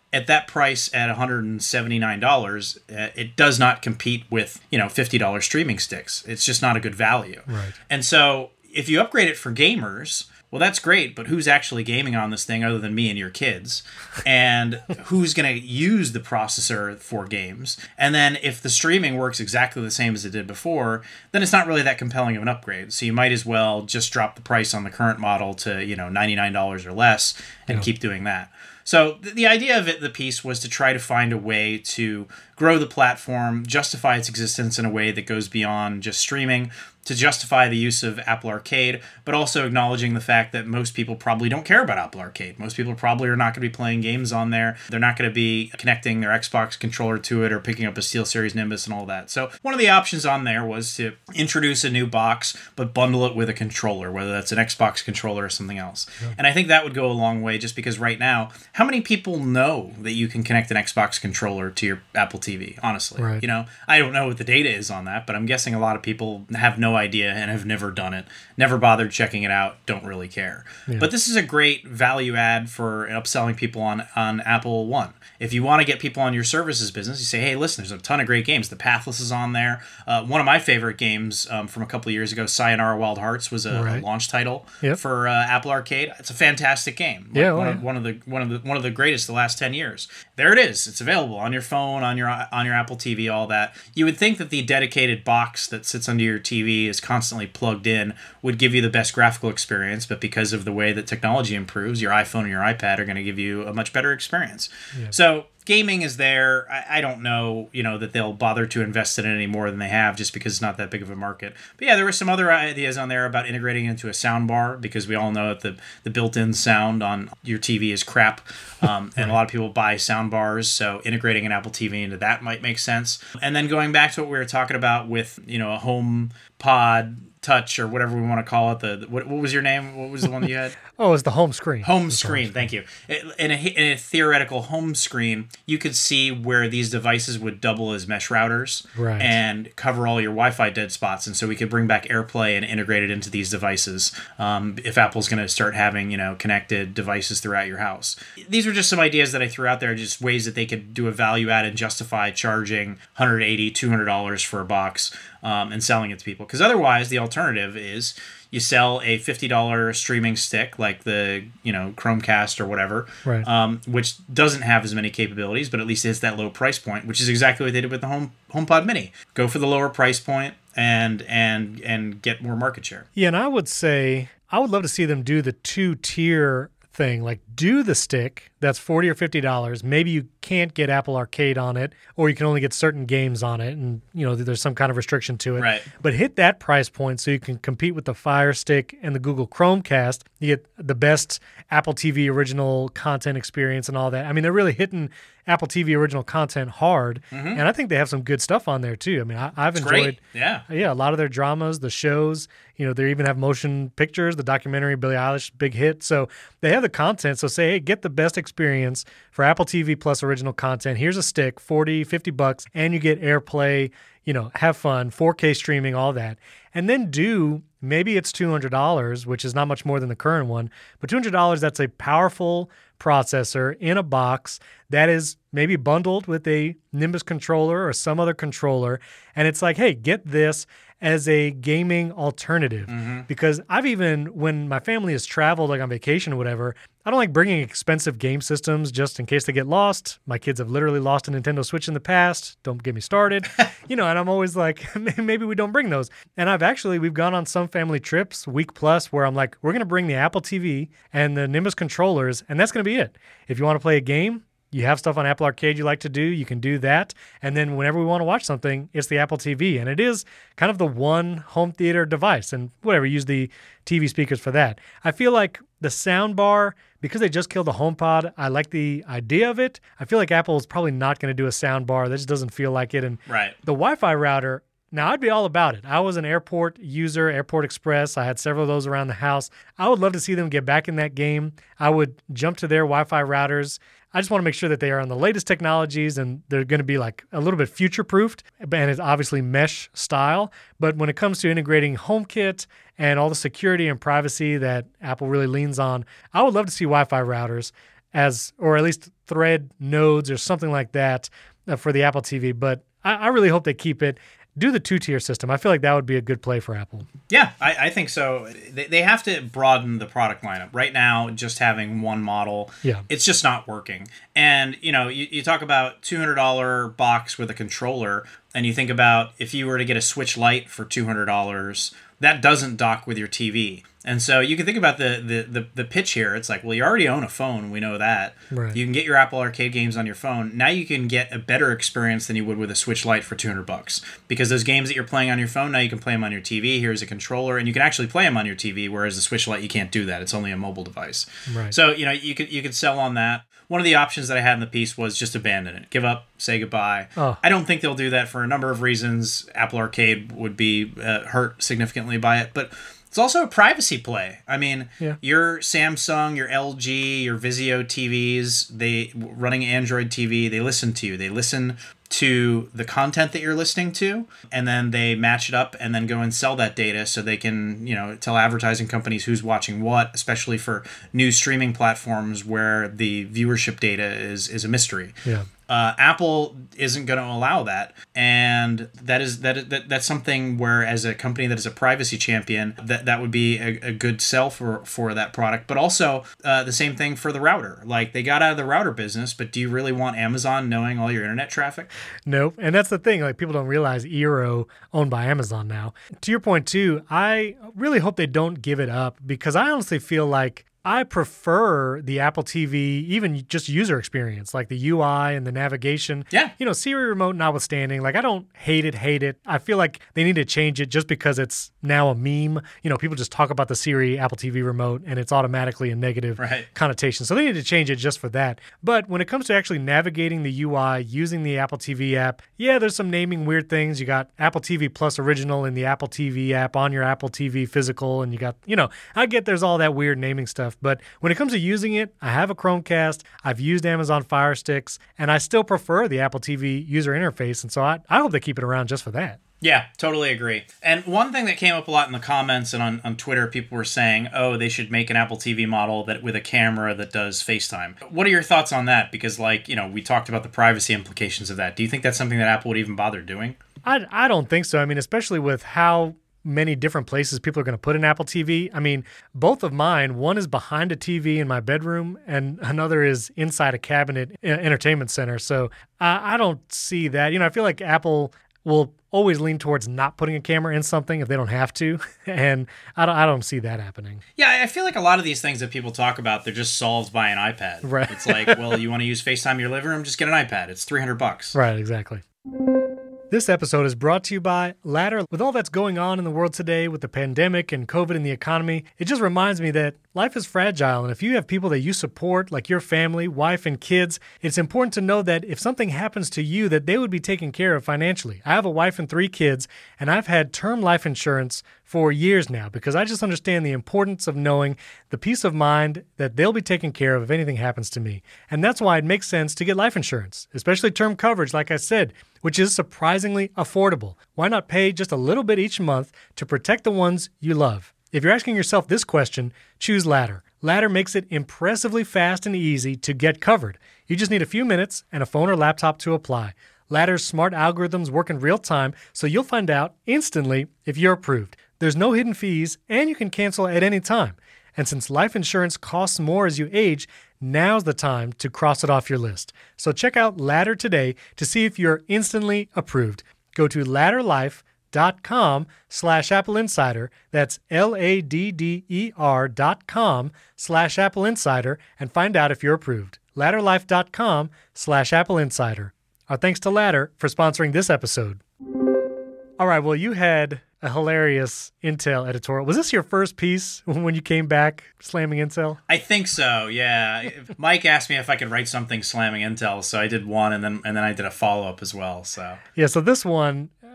at that price at one hundred seventy-nine dollars, uh, it does not compete with, you know, fifty dollars streaming sticks. It's just not a good value.
Right.
And so if you upgrade it for gamers, well, that's great, but who's actually gaming on this thing other than me and your kids? And who's going to use the processor for games? And then if the streaming works exactly the same as it did before, then it's not really that compelling of an upgrade. So you might as well just drop the price on the current model to, you know, ninety-nine dollars or less and yeah. keep doing that. So the idea of it, the piece, was to try to find a way to grow the platform, justify its existence in a way that goes beyond just streaming, to justify the use of Apple Arcade, but also acknowledging the fact that most people probably don't care about Apple Arcade. Most people probably are not going to be playing games on there. They're not going to be connecting their Xbox controller to it or picking up a SteelSeries Nimbus and all that. So one of the options on there was to introduce a new box, but bundle it with a controller, whether that's an Xbox controller or something else. Yeah. And I think that would go a long way, just because right now, how many people know that you can connect an Xbox controller to your Apple T V, honestly?
Right.
You know, I don't know what the data is on that, but I'm guessing a lot of people have no idea and have never done it, never bothered checking it out, don't really care. Yeah. But this is a great value add for upselling people on, on Apple One. If you want to get people on your services business, you say, hey, listen, there's a ton of great games. The Pathless is on there. Uh, one of my favorite games um, from a couple of years ago, Sayonara Wild Hearts, was a, right. a launch title yep. for uh, Apple Arcade. It's a fantastic game. Like
yeah,
one,
well,
of, one of the one of the one of the greatest the last ten years. There it is. It's available on your phone, on your on your Apple T V, all that. You would think that the dedicated box that sits under your T V is constantly plugged in would give you the best graphical experience, but because of the way that technology improves, your iPhone and your iPad are going to give you a much better experience. Yeah. So gaming is there. I, I don't know, you know, that they'll bother to invest in it any more than they have, just because it's not that big of a market. But yeah, there were some other ideas on there about integrating it into a sound bar, because we all know that the, the built-in sound on your T V is crap, um, and a lot of people buy sound bars, so integrating an Apple T V into that might make sense. And then going back to what we were talking about with, you know, a home pod touch or whatever we want to call it. The, the what, what was your name? What was the one that you had?
Oh, it's the home screen.
Home screen. Thank you. In a, in a theoretical home screen, you could see where these devices would double as mesh routers
right.
and cover all your Wi-Fi dead spots. And so we could bring back AirPlay and integrate it into these devices. Um, if Apple's going to start having, you know, connected devices throughout your house. These were just some ideas that I threw out there, just ways that they could do a value add and justify charging one hundred eighty dollars, two hundred dollars for a box um, and selling it to people. Because otherwise, the alternative is you sell a fifty dollars streaming stick like the, you know, Chromecast or whatever,
right.
um, which doesn't have as many capabilities, but at least it's that low price point, which is exactly what they did with the Home HomePod Mini. Go for the lower price point and and and get more market share.
Yeah, and I would say I would love to see them do the two-tier thing, like do the stick that's forty or fifty dollars. Maybe you can't get Apple Arcade on it, or you can only get certain games on it, and you know there's some kind of restriction to it.
Right.
But hit that price point so you can compete with the Fire Stick and the Google Chromecast. You get the best Apple T V original content experience and all that. I mean, they're really hitting Apple T V original content hard, mm-hmm. and I think they have some good stuff on there too. I mean, I, I've
it's
enjoyed,
great. yeah,
yeah, a lot of their dramas, the shows. You know, they even have motion pictures, the documentary Billie Eilish, big hit. So they have the content. So say, hey, get the best experience for Apple T V plus original content. Here's a stick, forty, fifty bucks, and you get AirPlay, you know, have fun, four K streaming, all that. And then do, maybe it's two hundred dollars, which is not much more than the current one, but two hundred dollars, that's a powerful processor in a box that is maybe bundled with a Nimbus controller or some other controller. And it's like, hey, get this as a gaming alternative.
Mm-hmm.
Because I've even, when my family has traveled, like on vacation or whatever, I don't like bringing expensive game systems just in case they get lost. My kids have literally lost a Nintendo Switch in the past. Don't get me started. You know, and I'm always like, maybe we don't bring those. And I've actually, we've gone on some family trips, week plus, where I'm like, we're going to bring the Apple T V and the Nimbus controllers, and that's going to be it. If you want to play a game, you have stuff on Apple Arcade you like to do, you can do that. And then whenever we want to watch something, it's the Apple T V. And it is kind of the one home theater device. And whatever, use the T V speakers for that. I feel like the sound bar, because they just killed the HomePod, I like the idea of it. I feel like Apple is probably not going to do a sound bar. That just doesn't feel like it. And
right.
the Wi-Fi router, now, I'd be all about it. I was an Airport user, Airport Express. I had several of those around the house. I would love to see them get back in that game. I would jump to their Wi-Fi routers. I just want to make sure that they are on the latest technologies and they're going to be like a little bit future-proofed, and it's obviously mesh style. But when it comes to integrating HomeKit and all the security and privacy that Apple really leans on, I would love to see Wi-Fi routers as, or at least thread nodes or something like that uh, for the Apple T V. But I, I really hope they keep it. Do the two-tier system. I feel like that would be a good play for Apple.
Yeah, I, I think so. They, they have to broaden the product lineup. Right now, just having one model,
yeah.
it's just not working. And, you know, you, you talk about two hundred dollars box with a controller, and you think about if you were to get a Switch Lite for two hundred dollars, that doesn't dock with your T V. And so you can think about the, the, the, the pitch here. It's like, well, you already own a phone. We know that.
Right.
You can get your Apple Arcade games on your phone. Now you can get a better experience than you would with a Switch Lite for two hundred bucks. Because those games that you're playing on your phone, now you can play them on your T V. Here's a controller, and you can actually play them on your T V, whereas the Switch Lite, you can't do that. It's only a mobile device.
Right.
So, you know, you could, you could sell on that. One of the options that I had in the piece was just abandon it. Give up, say goodbye.
Oh.
I don't think they'll do that for a number of reasons. Apple Arcade would be uh, hurt significantly by it, but it's also a privacy play. I mean,
yeah.
your Samsung, your L G, your Vizio T Vs, they running Android T V, they listen to you. They listen to the content that you're listening to, and then they match it up and then go and sell that data so they can, you know, tell advertising companies who's watching what, especially for new streaming platforms where the viewership data is is a mystery.
Yeah.
Uh, Apple isn't going to allow that, and that is that, that that's something where, as a company that is a privacy champion, that that would be a, a good sell for for that product. But also uh, the same thing for the router. Like, they got out of the router business, but do you really want Amazon knowing all your internet traffic?
Nope. And that's the thing. Like, people don't realize Eero owned by Amazon now. To your point too, I really hope they don't give it up, because I honestly feel like I prefer the Apple T V, even just user experience, like the U I and the navigation.
Yeah.
You know, Siri remote notwithstanding, like, I don't hate it, hate it. I feel like they need to change it just because it's now a meme. You know, people just talk about the Siri Apple T V remote and it's automatically a negative
right.
connotation. So they need to change it just for that. But when it comes to actually navigating the U I, using the Apple T V app, yeah, there's some naming weird things. You got Apple T V Plus Original in the Apple T V app on your Apple T V Physical, and you got, you know, I get there's all that weird naming stuff. But when it comes to using it, I have a Chromecast, I've used Amazon Fire Sticks, and I still prefer the Apple T V user interface. And so I, I hope they keep it around just for that.
Yeah, totally agree. And one thing that came up a lot in the comments and on, on Twitter, people were saying, oh, they should make an Apple T V model that with a camera that does FaceTime. What are your thoughts on that? Because, like, you know, we talked about the privacy implications of that. Do you think that's something that Apple would even bother doing?
I, I don't think so. I mean, especially with how many different places people are going to put an Apple T V. I mean, both of mine, one is behind a T V in my bedroom and another is inside a cabinet entertainment center. So I, I don't see that. You know, I feel like Apple will always lean towards not putting a camera in something if they don't have to. And I don't, I don't see that happening.
Yeah, I feel like a lot of these things that people talk about, they're just solved by an iPad.
Right.
It's like, well, you want to use FaceTime in your living room? Just get an iPad. It's three hundred bucks.
Right, exactly. This episode is brought to you by Ladder. With all that's going on in the world today with the pandemic and COVID and the economy, it just reminds me that life is fragile. And if you have people that you support, like your family, wife, and kids, it's important to know that if something happens to you, that they would be taken care of financially. I have a wife and three kids, and I've had term life insurance for years now because I just understand the importance of knowing the peace of mind that they'll be taken care of if anything happens to me. And that's why it makes sense to get life insurance, especially term coverage, like I said, which is surprisingly affordable. Why not pay just a little bit each month to protect the ones you love? If you're asking yourself this question, choose Ladder. Ladder makes it impressively fast and easy to get covered. You just need a few minutes and a phone or laptop to apply. Ladder's smart algorithms work in real time, so you'll find out instantly if you're approved. There's no hidden fees, and you can cancel at any time. And since life insurance costs more as you age, now's the time to cross it off your list. So check out Ladder today to see if you're instantly approved. Go to ladderlife.com slash Apple Insider. That's L-A-D-D-E-R dot com slash Apple Insider and find out if you're approved. ladderlife.com slash Apple Insider. Our thanks to Ladder for sponsoring this episode. All right, well, you had a hilarious Intel editorial. Was this your first piece when you came back slamming Intel?
I think so, yeah. Mike asked me if I could write something slamming Intel, so I did one, and then and then I did a follow-up as well. So
yeah, so this one,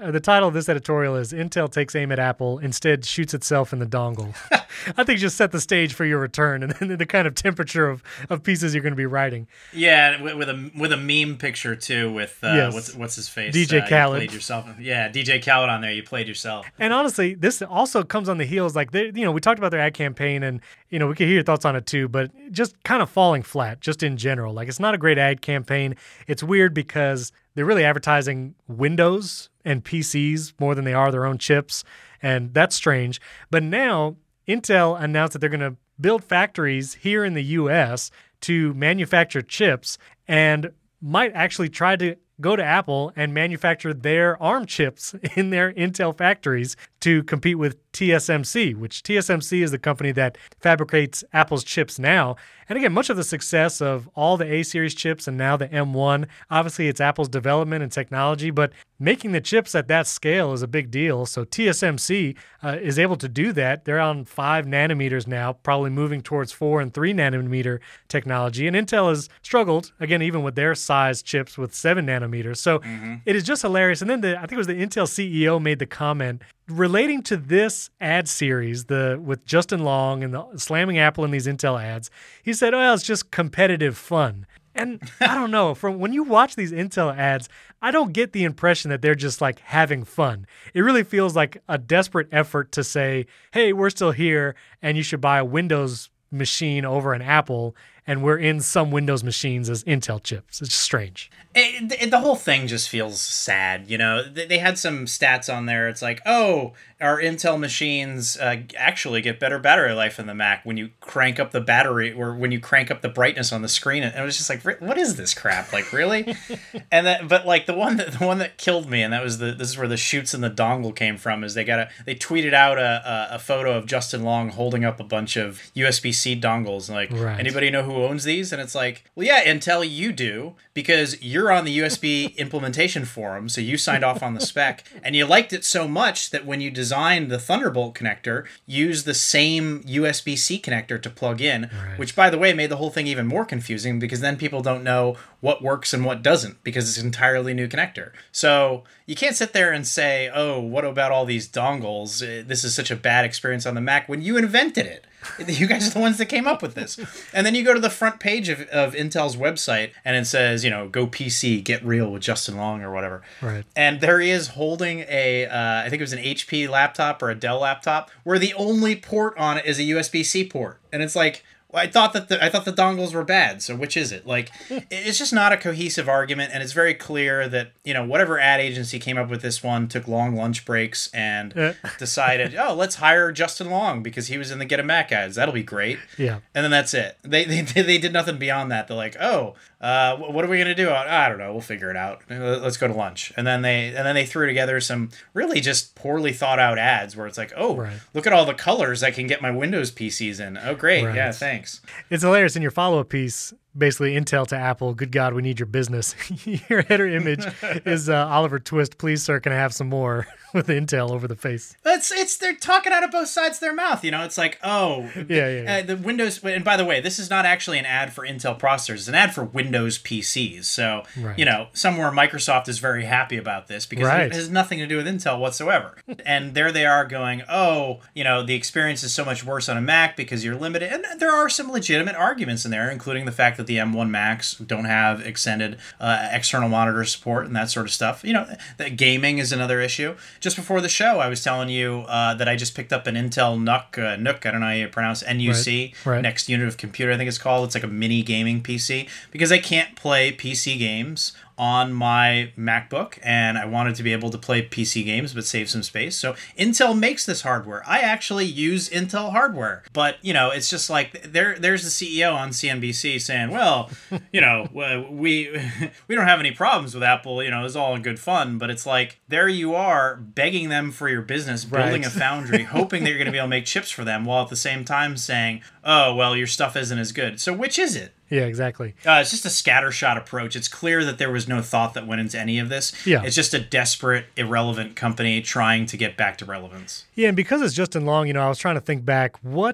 uh, the title of this editorial is Intel Takes Aim at Apple, Instead Shoots Itself in the Dongle. I think just set the stage for your return and then the kind of temperature of, of pieces you're going to be writing.
Yeah, with, with a with a meme picture too with uh,
yes.
what's what's his face?
D J
uh,
Khaled.
You played yourself. Yeah, D J Khaled on there. You played yourself.
And honestly, this also comes on the heels, like, they, you know, we talked about their ad campaign and, you know, we can hear your thoughts on it too, but just kind of falling flat just in general. Like, it's not a great ad campaign. It's weird because they're really advertising Windows and P Cs more than they are their own chips, and that's strange. But now Intel announced that they're going to build factories here in the U S to manufacture chips and might actually try to go to Apple and manufacture their ARM chips in their Intel factories to compete with T S M C, which T S M C is the company that fabricates Apple's chips now. And again, much of the success of all the A-series chips and now the M one, obviously it's Apple's development and technology, but making the chips at that scale is a big deal. So T S M C uh, is able to do that. They're on five nanometers now, probably moving towards four and three nanometer technology. And Intel has struggled, again, even with their size chips with seven nanometers. So mm-hmm. it is just hilarious. And then the, I think it was the Intel C E O made the comment relating to this ad series, the with Justin Long and the slamming Apple in these Intel ads. He said, "Oh, it's just competitive fun." And I don't know, from when you watch these Intel ads, I don't get the impression that they're just like having fun. It really feels like a desperate effort to say, "Hey, we're still here, and you should buy a Windows machine over an Apple, and we're in some Windows machines as Intel chips." It's just strange.
It, it, the whole thing just feels sad, you know. They, they had some stats on there. It's like, oh, our Intel machines uh, actually get better battery life in the Mac when you crank up the battery or when you crank up the brightness on the screen. And it was just like, what is this crap? Like, really? and that, but like the one that the one that killed me, and that was the this is where the shoots in the dongle came from. Is they got a they tweeted out a, a a photo of Justin Long holding up a bunch of U S B C dongles, and like, right. Anybody know who owns these? And it's like, well, yeah, Intel, you do, because you're on the U S B implementation forum, so you signed off on the spec, and you liked it so much that when you designed the Thunderbolt connector, use the same U S B C connector to plug in, right. Which, by the way, made the whole thing even more confusing because then people don't know what works and what doesn't because it's an entirely new connector. So you can't sit there and say, oh, what about all these dongles? This is such a bad experience on the Mac when you invented it. You guys are the ones that came up with this. And then you go to the front page of, of Intel's website and it says, you know, go P C, get real with Justin Long or whatever.
Right.
And there he is holding a, uh, I think it was an H P laptop or a Dell laptop where the only port on it is a U S B C port. And it's like, I thought that the, I thought the dongles were bad. So which is it? Like, it's just not a cohesive argument, and it's very clear that, you know, whatever ad agency came up with this one took long lunch breaks and decided, oh, let's hire Justin Long because he was in the Get a Mac ads. That'll be great.
Yeah.
And then that's it. They they they did nothing beyond that. They're like, oh, uh, what are we gonna do? I don't know. We'll figure it out. Let's go to lunch. And then they and then they threw together some really just poorly thought out ads where it's like, oh, right. Look at all the colors I can get my Windows P Cs in. Oh, great. Right. Yeah, thanks.
It's hilarious. In your follow-up piece, basically Intel to Apple, good God, we need your business. Your header image is uh, Oliver Twist. Please, sir, can I have some more? With Intel over the face.
It's it's they're talking out of both sides of their mouth. You know, it's like, oh,
yeah, yeah, yeah.
Uh, the Windows. And by the way, this is not actually an ad for Intel processors. It's an ad for Windows P Cs. So right. You know, somewhere Microsoft is very happy about this because right. It has nothing to do with Intel whatsoever. And there they are going, oh, you know, the experience is so much worse on a Mac because you're limited. And there are some legitimate arguments in there, including the fact that the M one Macs don't have extended uh, external monitor support and that sort of stuff. You know, that gaming is another issue. Just before the show, I was telling you uh, that I just picked up an Intel N U C, uh, N U C, I don't know how you pronounce it, N U C,
right, right.
Next Unit of Computer, I think it's called. It's like a mini gaming P C, because I can't play P C games on my MacBook, and I wanted to be able to play P C games but save some space. So Intel makes this hardware. I actually use Intel hardware, but you know, it's just like there. There's the C E O on C N B C saying, "Well, you know, we we don't have any problems with Apple. You know, it's all in good fun." But it's like there you are begging them for your business, building right. a foundry, hoping that you're going to be able to make chips for them, while at the same time saying, "Oh, well, your stuff isn't as good." So which is it?
Yeah, exactly.
Uh, it's just a scattershot approach. It's clear that there was no thought that went into any of this.
Yeah.
It's just a desperate, irrelevant company trying to get back to relevance.
Yeah, and because it's Justin Long, you know, I was trying to think back, what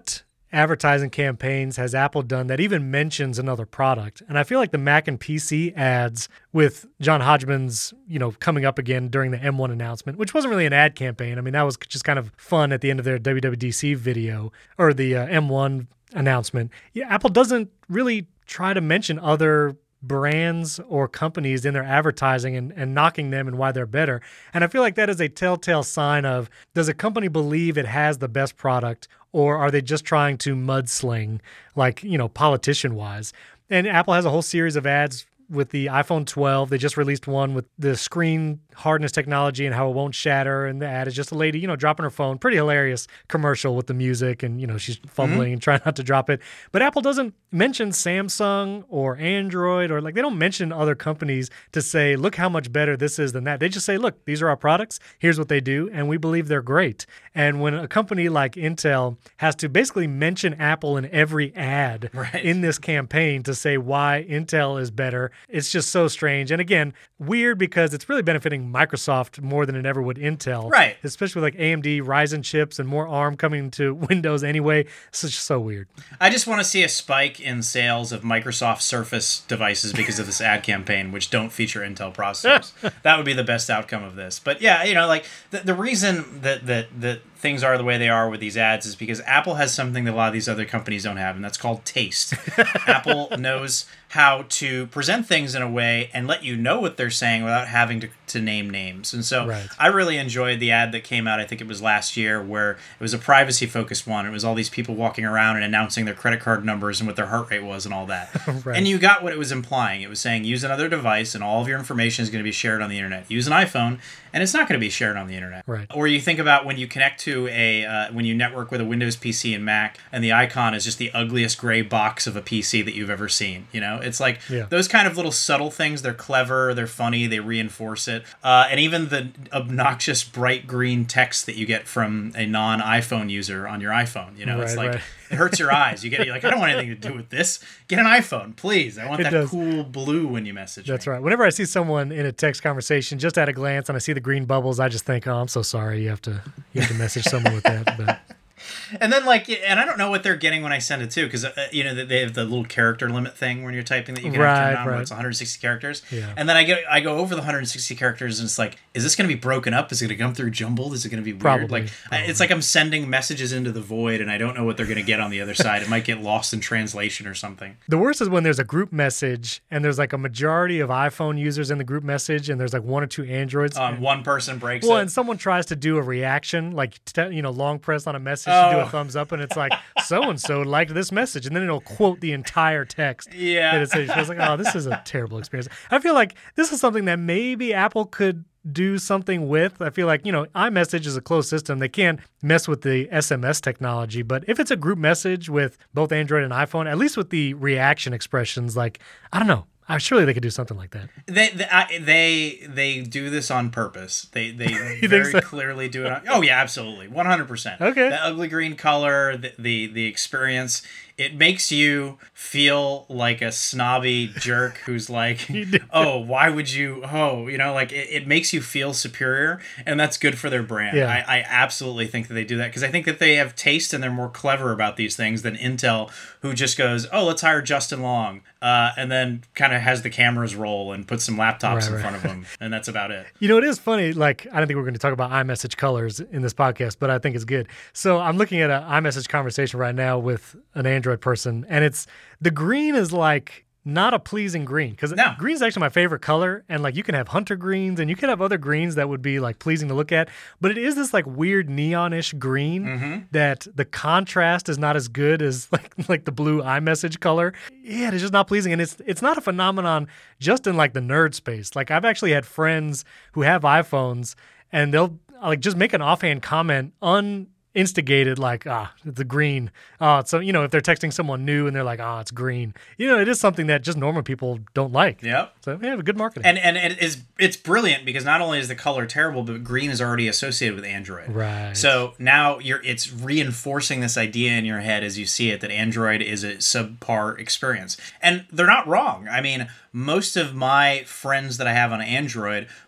advertising campaigns has Apple done that even mentions another product? And I feel like the Mac and P C ads with John Hodgman's, you know, coming up again during the M one announcement, which wasn't really an ad campaign. I mean, that was just kind of fun at the end of their W W D C video or the uh, M one announcement. Yeah, Apple doesn't really try to mention other brands or companies in their advertising and, and knocking them and why they're better. And I feel like that is a telltale sign of, does a company believe it has the best product, or are they just trying to mudsling, like, you know, politician wise? And Apple has a whole series of ads with the iPhone twelve. They just released one with the screen hardness technology and how it won't shatter. And the ad is just a lady, you know, dropping her phone. Pretty hilarious commercial with the music, and, you know, she's fumbling mm-hmm. and trying not to drop it. But Apple doesn't mention Samsung or Android, or like they don't mention other companies to say, look how much better this is than that. They just say, look, these are our products. Here's what they do, and we believe they're great. And when a company like Intel has to basically mention Apple in every ad
right.
in this campaign to say why Intel is better, it's just so strange. And again, weird because it's really benefiting Microsoft more than it ever would Intel.
Right.
Especially with like A M D Ryzen chips and more ARM coming to Windows anyway. It's just so weird.
I just want to see a spike in sales of Microsoft Surface devices because of this ad campaign, which don't feature Intel processors. That would be the best outcome of this. But yeah, you know, like the, the reason that, that, that things are the way they are with these ads is because Apple has something that a lot of these other companies don't have, and that's called taste. Apple knows how to present things in a way and let you know what they're saying without having to, to name names. And so
right.
I really enjoyed the ad that came out, I think it was last year, where it was a privacy-focused one. It was all these people walking around and announcing their credit card numbers and what their heart rate was and all that.
right.
And you got what it was implying. It was saying use another device and all of your information is going to be shared on the internet. Use an iPhone and it's not going to be shared on the internet.
Right.
Or you think about when you connect to a, uh, when you network with a Windows P C and Mac, and the icon is just the ugliest gray box of a P C that you've ever seen. You know, it's like
yeah.
those kind of little subtle things. They're clever, they're funny, they reinforce it. Uh, and even the obnoxious bright green text that you get from a non-iPhone user on your iPhone. You know,
right,
it's like,
right.
it hurts your eyes. You get, you're like, I don't want anything to do with this. Get an iPhone, please. I want
It
that
does.
cool blue when you message
That's
me.
right. Whenever I see someone in a text conversation, just at a glance, and I see the green bubbles, I just think, "Oh, I'm so sorry. You have to, you have to message someone with that." But
And then, like, and I don't know what they're getting when I send it too, because uh, you know they have the little character limit thing when you're typing that you can
right,
have turned on,
right.
where it's one hundred sixty characters.
Yeah.
And then I get I go over the one hundred sixty characters, and it's like, is this going to be broken up? Is it going to come through jumbled? Is it going to be weird?
Probably,
Like,
probably.
it's like I'm sending messages into the void, and I don't know what they're going to get on the other side. It might get lost in translation or something.
The worst is when there's a group message and there's like a majority of iPhone users in the group message, and there's like one or two Androids.
Um,
and,
one person breaks
well,
it.
and someone tries to do a reaction, like t- you know, long press on a message
Oh.
to do a thumbs up, and it's like so and so liked this message, and then it'll quote the entire text.
Yeah.
that it says. I was like, oh, this is a terrible experience. I feel like this is something that maybe Apple could do something with. I feel like, you know, iMessage is a closed system. They can't mess with the S M S technology, but if it's a group message with both Android and iPhone, at least with the reaction expressions, like, I don't know. Uh, surely they could do something like that.
They they I, they, they do this on purpose. They they
You
very
think so?
clearly do it. On, oh yeah, absolutely, one hundred percent.
Okay.
The ugly green color, the, the the experience. It makes you feel like a snobby jerk who's like, oh, why would you? Oh, you know, like it, it makes you feel superior, and that's good for their brand.
Yeah.
I, I absolutely think that they do that because I think that they have taste and they're more clever about these things than Intel, who just goes, oh, let's hire Justin Long, uh, and then kind of has the cameras roll and puts some laptops
Right,
in
right.
front of them, and that's about it.
You know, it is funny. Like, I don't think we're going to talk about iMessage colors in this podcast, but I think it's good. So I'm looking at an iMessage conversation right now with an Android person, and it's the green is like not a pleasing green because
No.
green is actually my favorite color. And like you can have hunter greens and you can have other greens that would be like pleasing to look at, but it is this like weird neonish green
Mm-hmm.
that the contrast is not as good as like like the blue iMessage color. Yeah, it's just not pleasing, and it's it's not a phenomenon just in like the nerd space. Like I've actually had friends who have iPhones and they'll like just make an offhand comment un instigated like, ah, it's a green. Oh, so, you know, if they're texting someone new and they're like, ah, it's green. You know, it is something that just normal people don't like.
Yep.
So, yeah, good marketing.
And and it is it's brilliant because not only is the color terrible, but green is already associated with Android.
Right.
So now you're it's reinforcing this idea in your head as you see it that Android is a subpar experience. And they're not wrong. I mean, most of my friends that I have on Android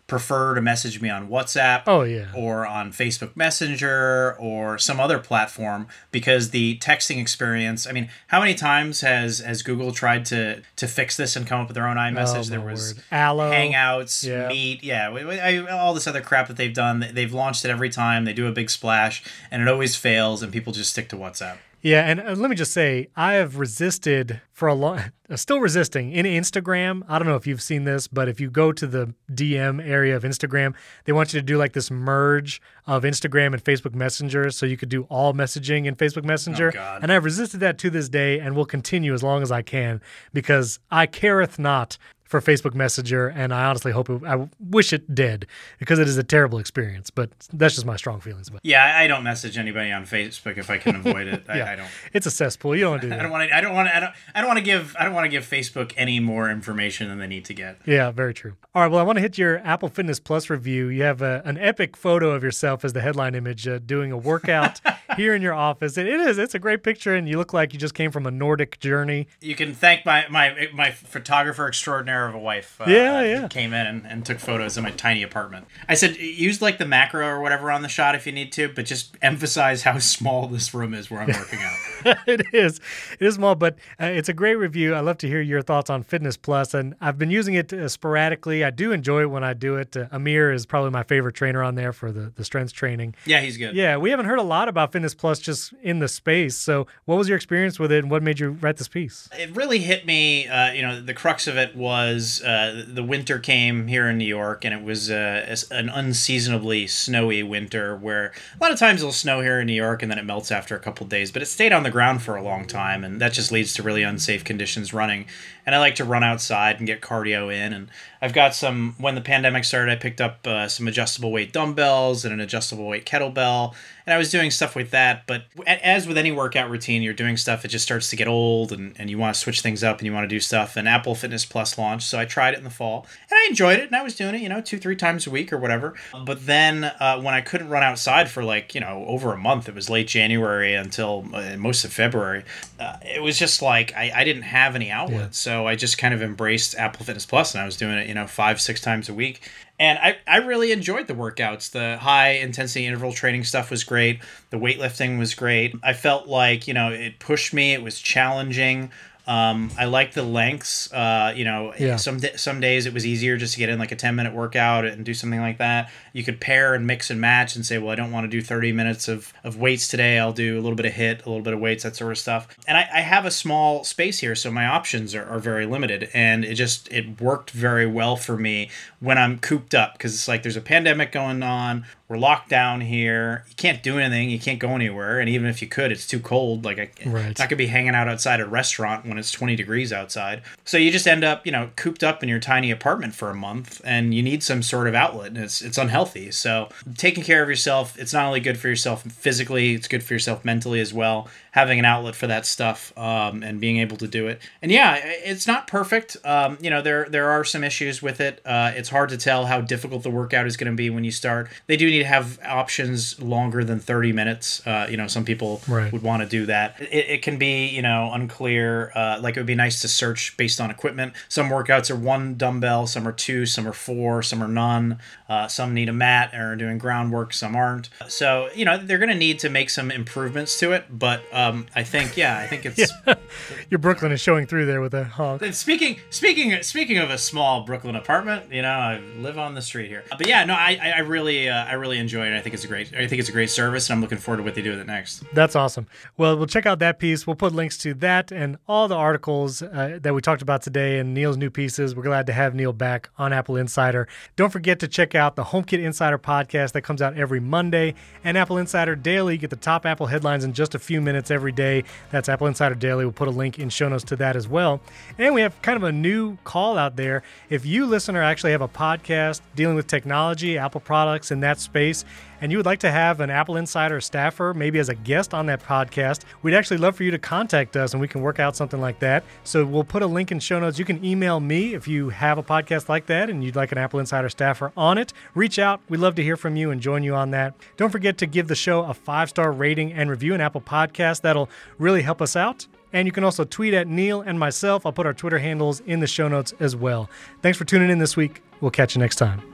prefer to message me on WhatsApp
Oh, yeah.
or on Facebook Messenger or some other platform, because the texting experience, I mean, how many times has, has Google tried to, to fix this and come up with their own iMessage?
Oh,
there
my
was
word. Allo.
Hangouts,
Yeah.
Meet, yeah, we- we- I, all this other crap that they've done. They've launched it every time. They do a big splash, and it always fails, and people just stick to WhatsApp.
Yeah, and uh, let me just say, I have resisted for a long, still resisting in Instagram. I don't know if you've seen this, but if you go to the D M area of Instagram, they want you to do like this merge of Instagram and Facebook Messenger, so you could do all messaging in Facebook Messenger.
Oh, God.
And I've resisted that to this day, and will continue as long as I can, because I careth not for Facebook Messenger, and I honestly hope it, I wish it did, because it is a terrible experience. But that's just my strong feelings about it.
Yeah, I I don't message anybody on Facebook if I can avoid it. I,
Yeah.
I don't.
It's a cesspool. You don't want to do
I
that.
don't want to. I don't want to. I don't. I don't want to give. I don't want to give Facebook any more information than they need to get.
Yeah, very true. All right, well, I want to hit your Apple Fitness Plus review. You have a, an epic photo of yourself as the headline image, uh, doing a workout here in your office. It, it is. It's a great picture, and you look like you just came from a Nordic journey.
You can thank my my my photographer extraordinaire of a wife. Uh,
Yeah, yeah.
Came in and, and took photos of my tiny apartment. I said use like the macro or whatever on the shot if you need to, but just emphasize how small this room is where I'm working out.
It is. It is small, but uh, it's a great review. I love to hear your thoughts on Fitness Plus, and I've been using it uh, sporadically. I do enjoy it when I do it. Uh, Amir is probably my favorite trainer on there for the, the strength training.
Yeah, he's good.
Yeah, we haven't heard a lot about Fitness Plus just in the space. So what was your experience with it, and what made you write this piece?
It really hit me. Uh, you know, the crux of it was uh, the winter came here in New York, and it was uh, an unseasonably snowy winter where a lot of times it'll snow here in New York and then it melts after a couple of days, but it stayed on the ground for a long time, and that just leads to really unsafe conditions running. And I like to run outside and get cardio in, and I've got some, when the pandemic started, I picked up uh, some adjustable weight dumbbells and an adjustable weight kettlebell, and I was doing stuff with that. But as with any workout routine, you're doing stuff, it just starts to get old, and, and you want to switch things up and you want to do stuff. And Apple Fitness Plus launched, so I tried it in the fall, and I enjoyed it, and I was doing it, you know, two, three times a week or whatever. But then uh, when I couldn't run outside for like, you know, over a month, it was late January until uh, most of February, uh, it was just like I, I didn't have any outlets. Yeah. So I just kind of embraced Apple Fitness Plus, and I was doing it, you know, five, six times a week. And I, I really enjoyed the workouts. The high intensity interval training stuff was great. The weightlifting was great. I felt like, you know, it pushed me. It was challenging. Um, I like the lengths. Uh, you know,
yeah.
some some days it was easier just to get in like a ten minute workout and do something like that. You could pair and mix and match and say, well, I don't want to do thirty minutes of, of weights today. I'll do a little bit of HIIT, a little bit of weights, that sort of stuff. And I, I have a small space here, so my options are, are very limited. And it just, it worked very well for me when I'm cooped up, because it's like there's a pandemic going on. We're locked down here. You can't do anything. You can't go anywhere. And even if you could, it's too cold. Like I,
right.
I'm not gonna be hanging out outside a restaurant when it's twenty degrees outside. So you just end up, you know, cooped up in your tiny apartment for a month, and you need some sort of outlet, and it's it's unhealthy. So taking care of yourself, it's not only good for yourself physically, it's good for yourself mentally as well. Having an outlet for that stuff, um, and being able to do it. And yeah, it's not perfect. Um, you know, there there are some issues with it. Uh, it's hard to tell how difficult the workout is going to be when you start. They do need to have options longer than thirty minutes. Uh, you know, some people
right.
would want to do that. It, it can be, you know, unclear. Uh, like it would be nice to search based on equipment. Some workouts are one dumbbell, some are two, some are four, some are none. Uh, some need a mat and are doing groundwork, some aren't. So, you know, they're going to need to make some improvements to it. But um, I think, yeah, I think it's...
yeah. Your Brooklyn is showing through there with a honk.
Speaking speaking, speaking of a small Brooklyn apartment, you know, I live on the street here. But yeah, no, I, I really uh, I really enjoy it. I think it's a great I think it's a great service, and I'm looking forward to what they do with it next.
That's awesome. Well, we'll check out that piece. We'll put links to that and all the articles uh, that we talked about today and Neil's new pieces. We're glad to have Neil back on Apple Insider. Don't forget to check out the HomeKit Insider podcast that comes out every Monday, and Apple Insider Daily. You get the top Apple headlines in just a few minutes every day. That's Apple Insider Daily. We'll put a link in show notes to that as well. And we have kind of a new call out there. If you, listener, actually have a podcast dealing with technology, Apple products in that space, and you would like to have an Apple Insider staffer, maybe as a guest on that podcast, we'd actually love for you to contact us, and we can work out something like that. So we'll put a link in show notes. You can email me if you have a podcast like that and you'd like an Apple Insider staffer on it. Reach out. We'd love to hear from you and join you on that. Don't forget to give the show a five-star rating and review in Apple Podcasts. That'll really help us out. And you can also tweet at Neil and myself. I'll put our Twitter handles in the show notes as well. Thanks for tuning in this week. We'll catch you next time.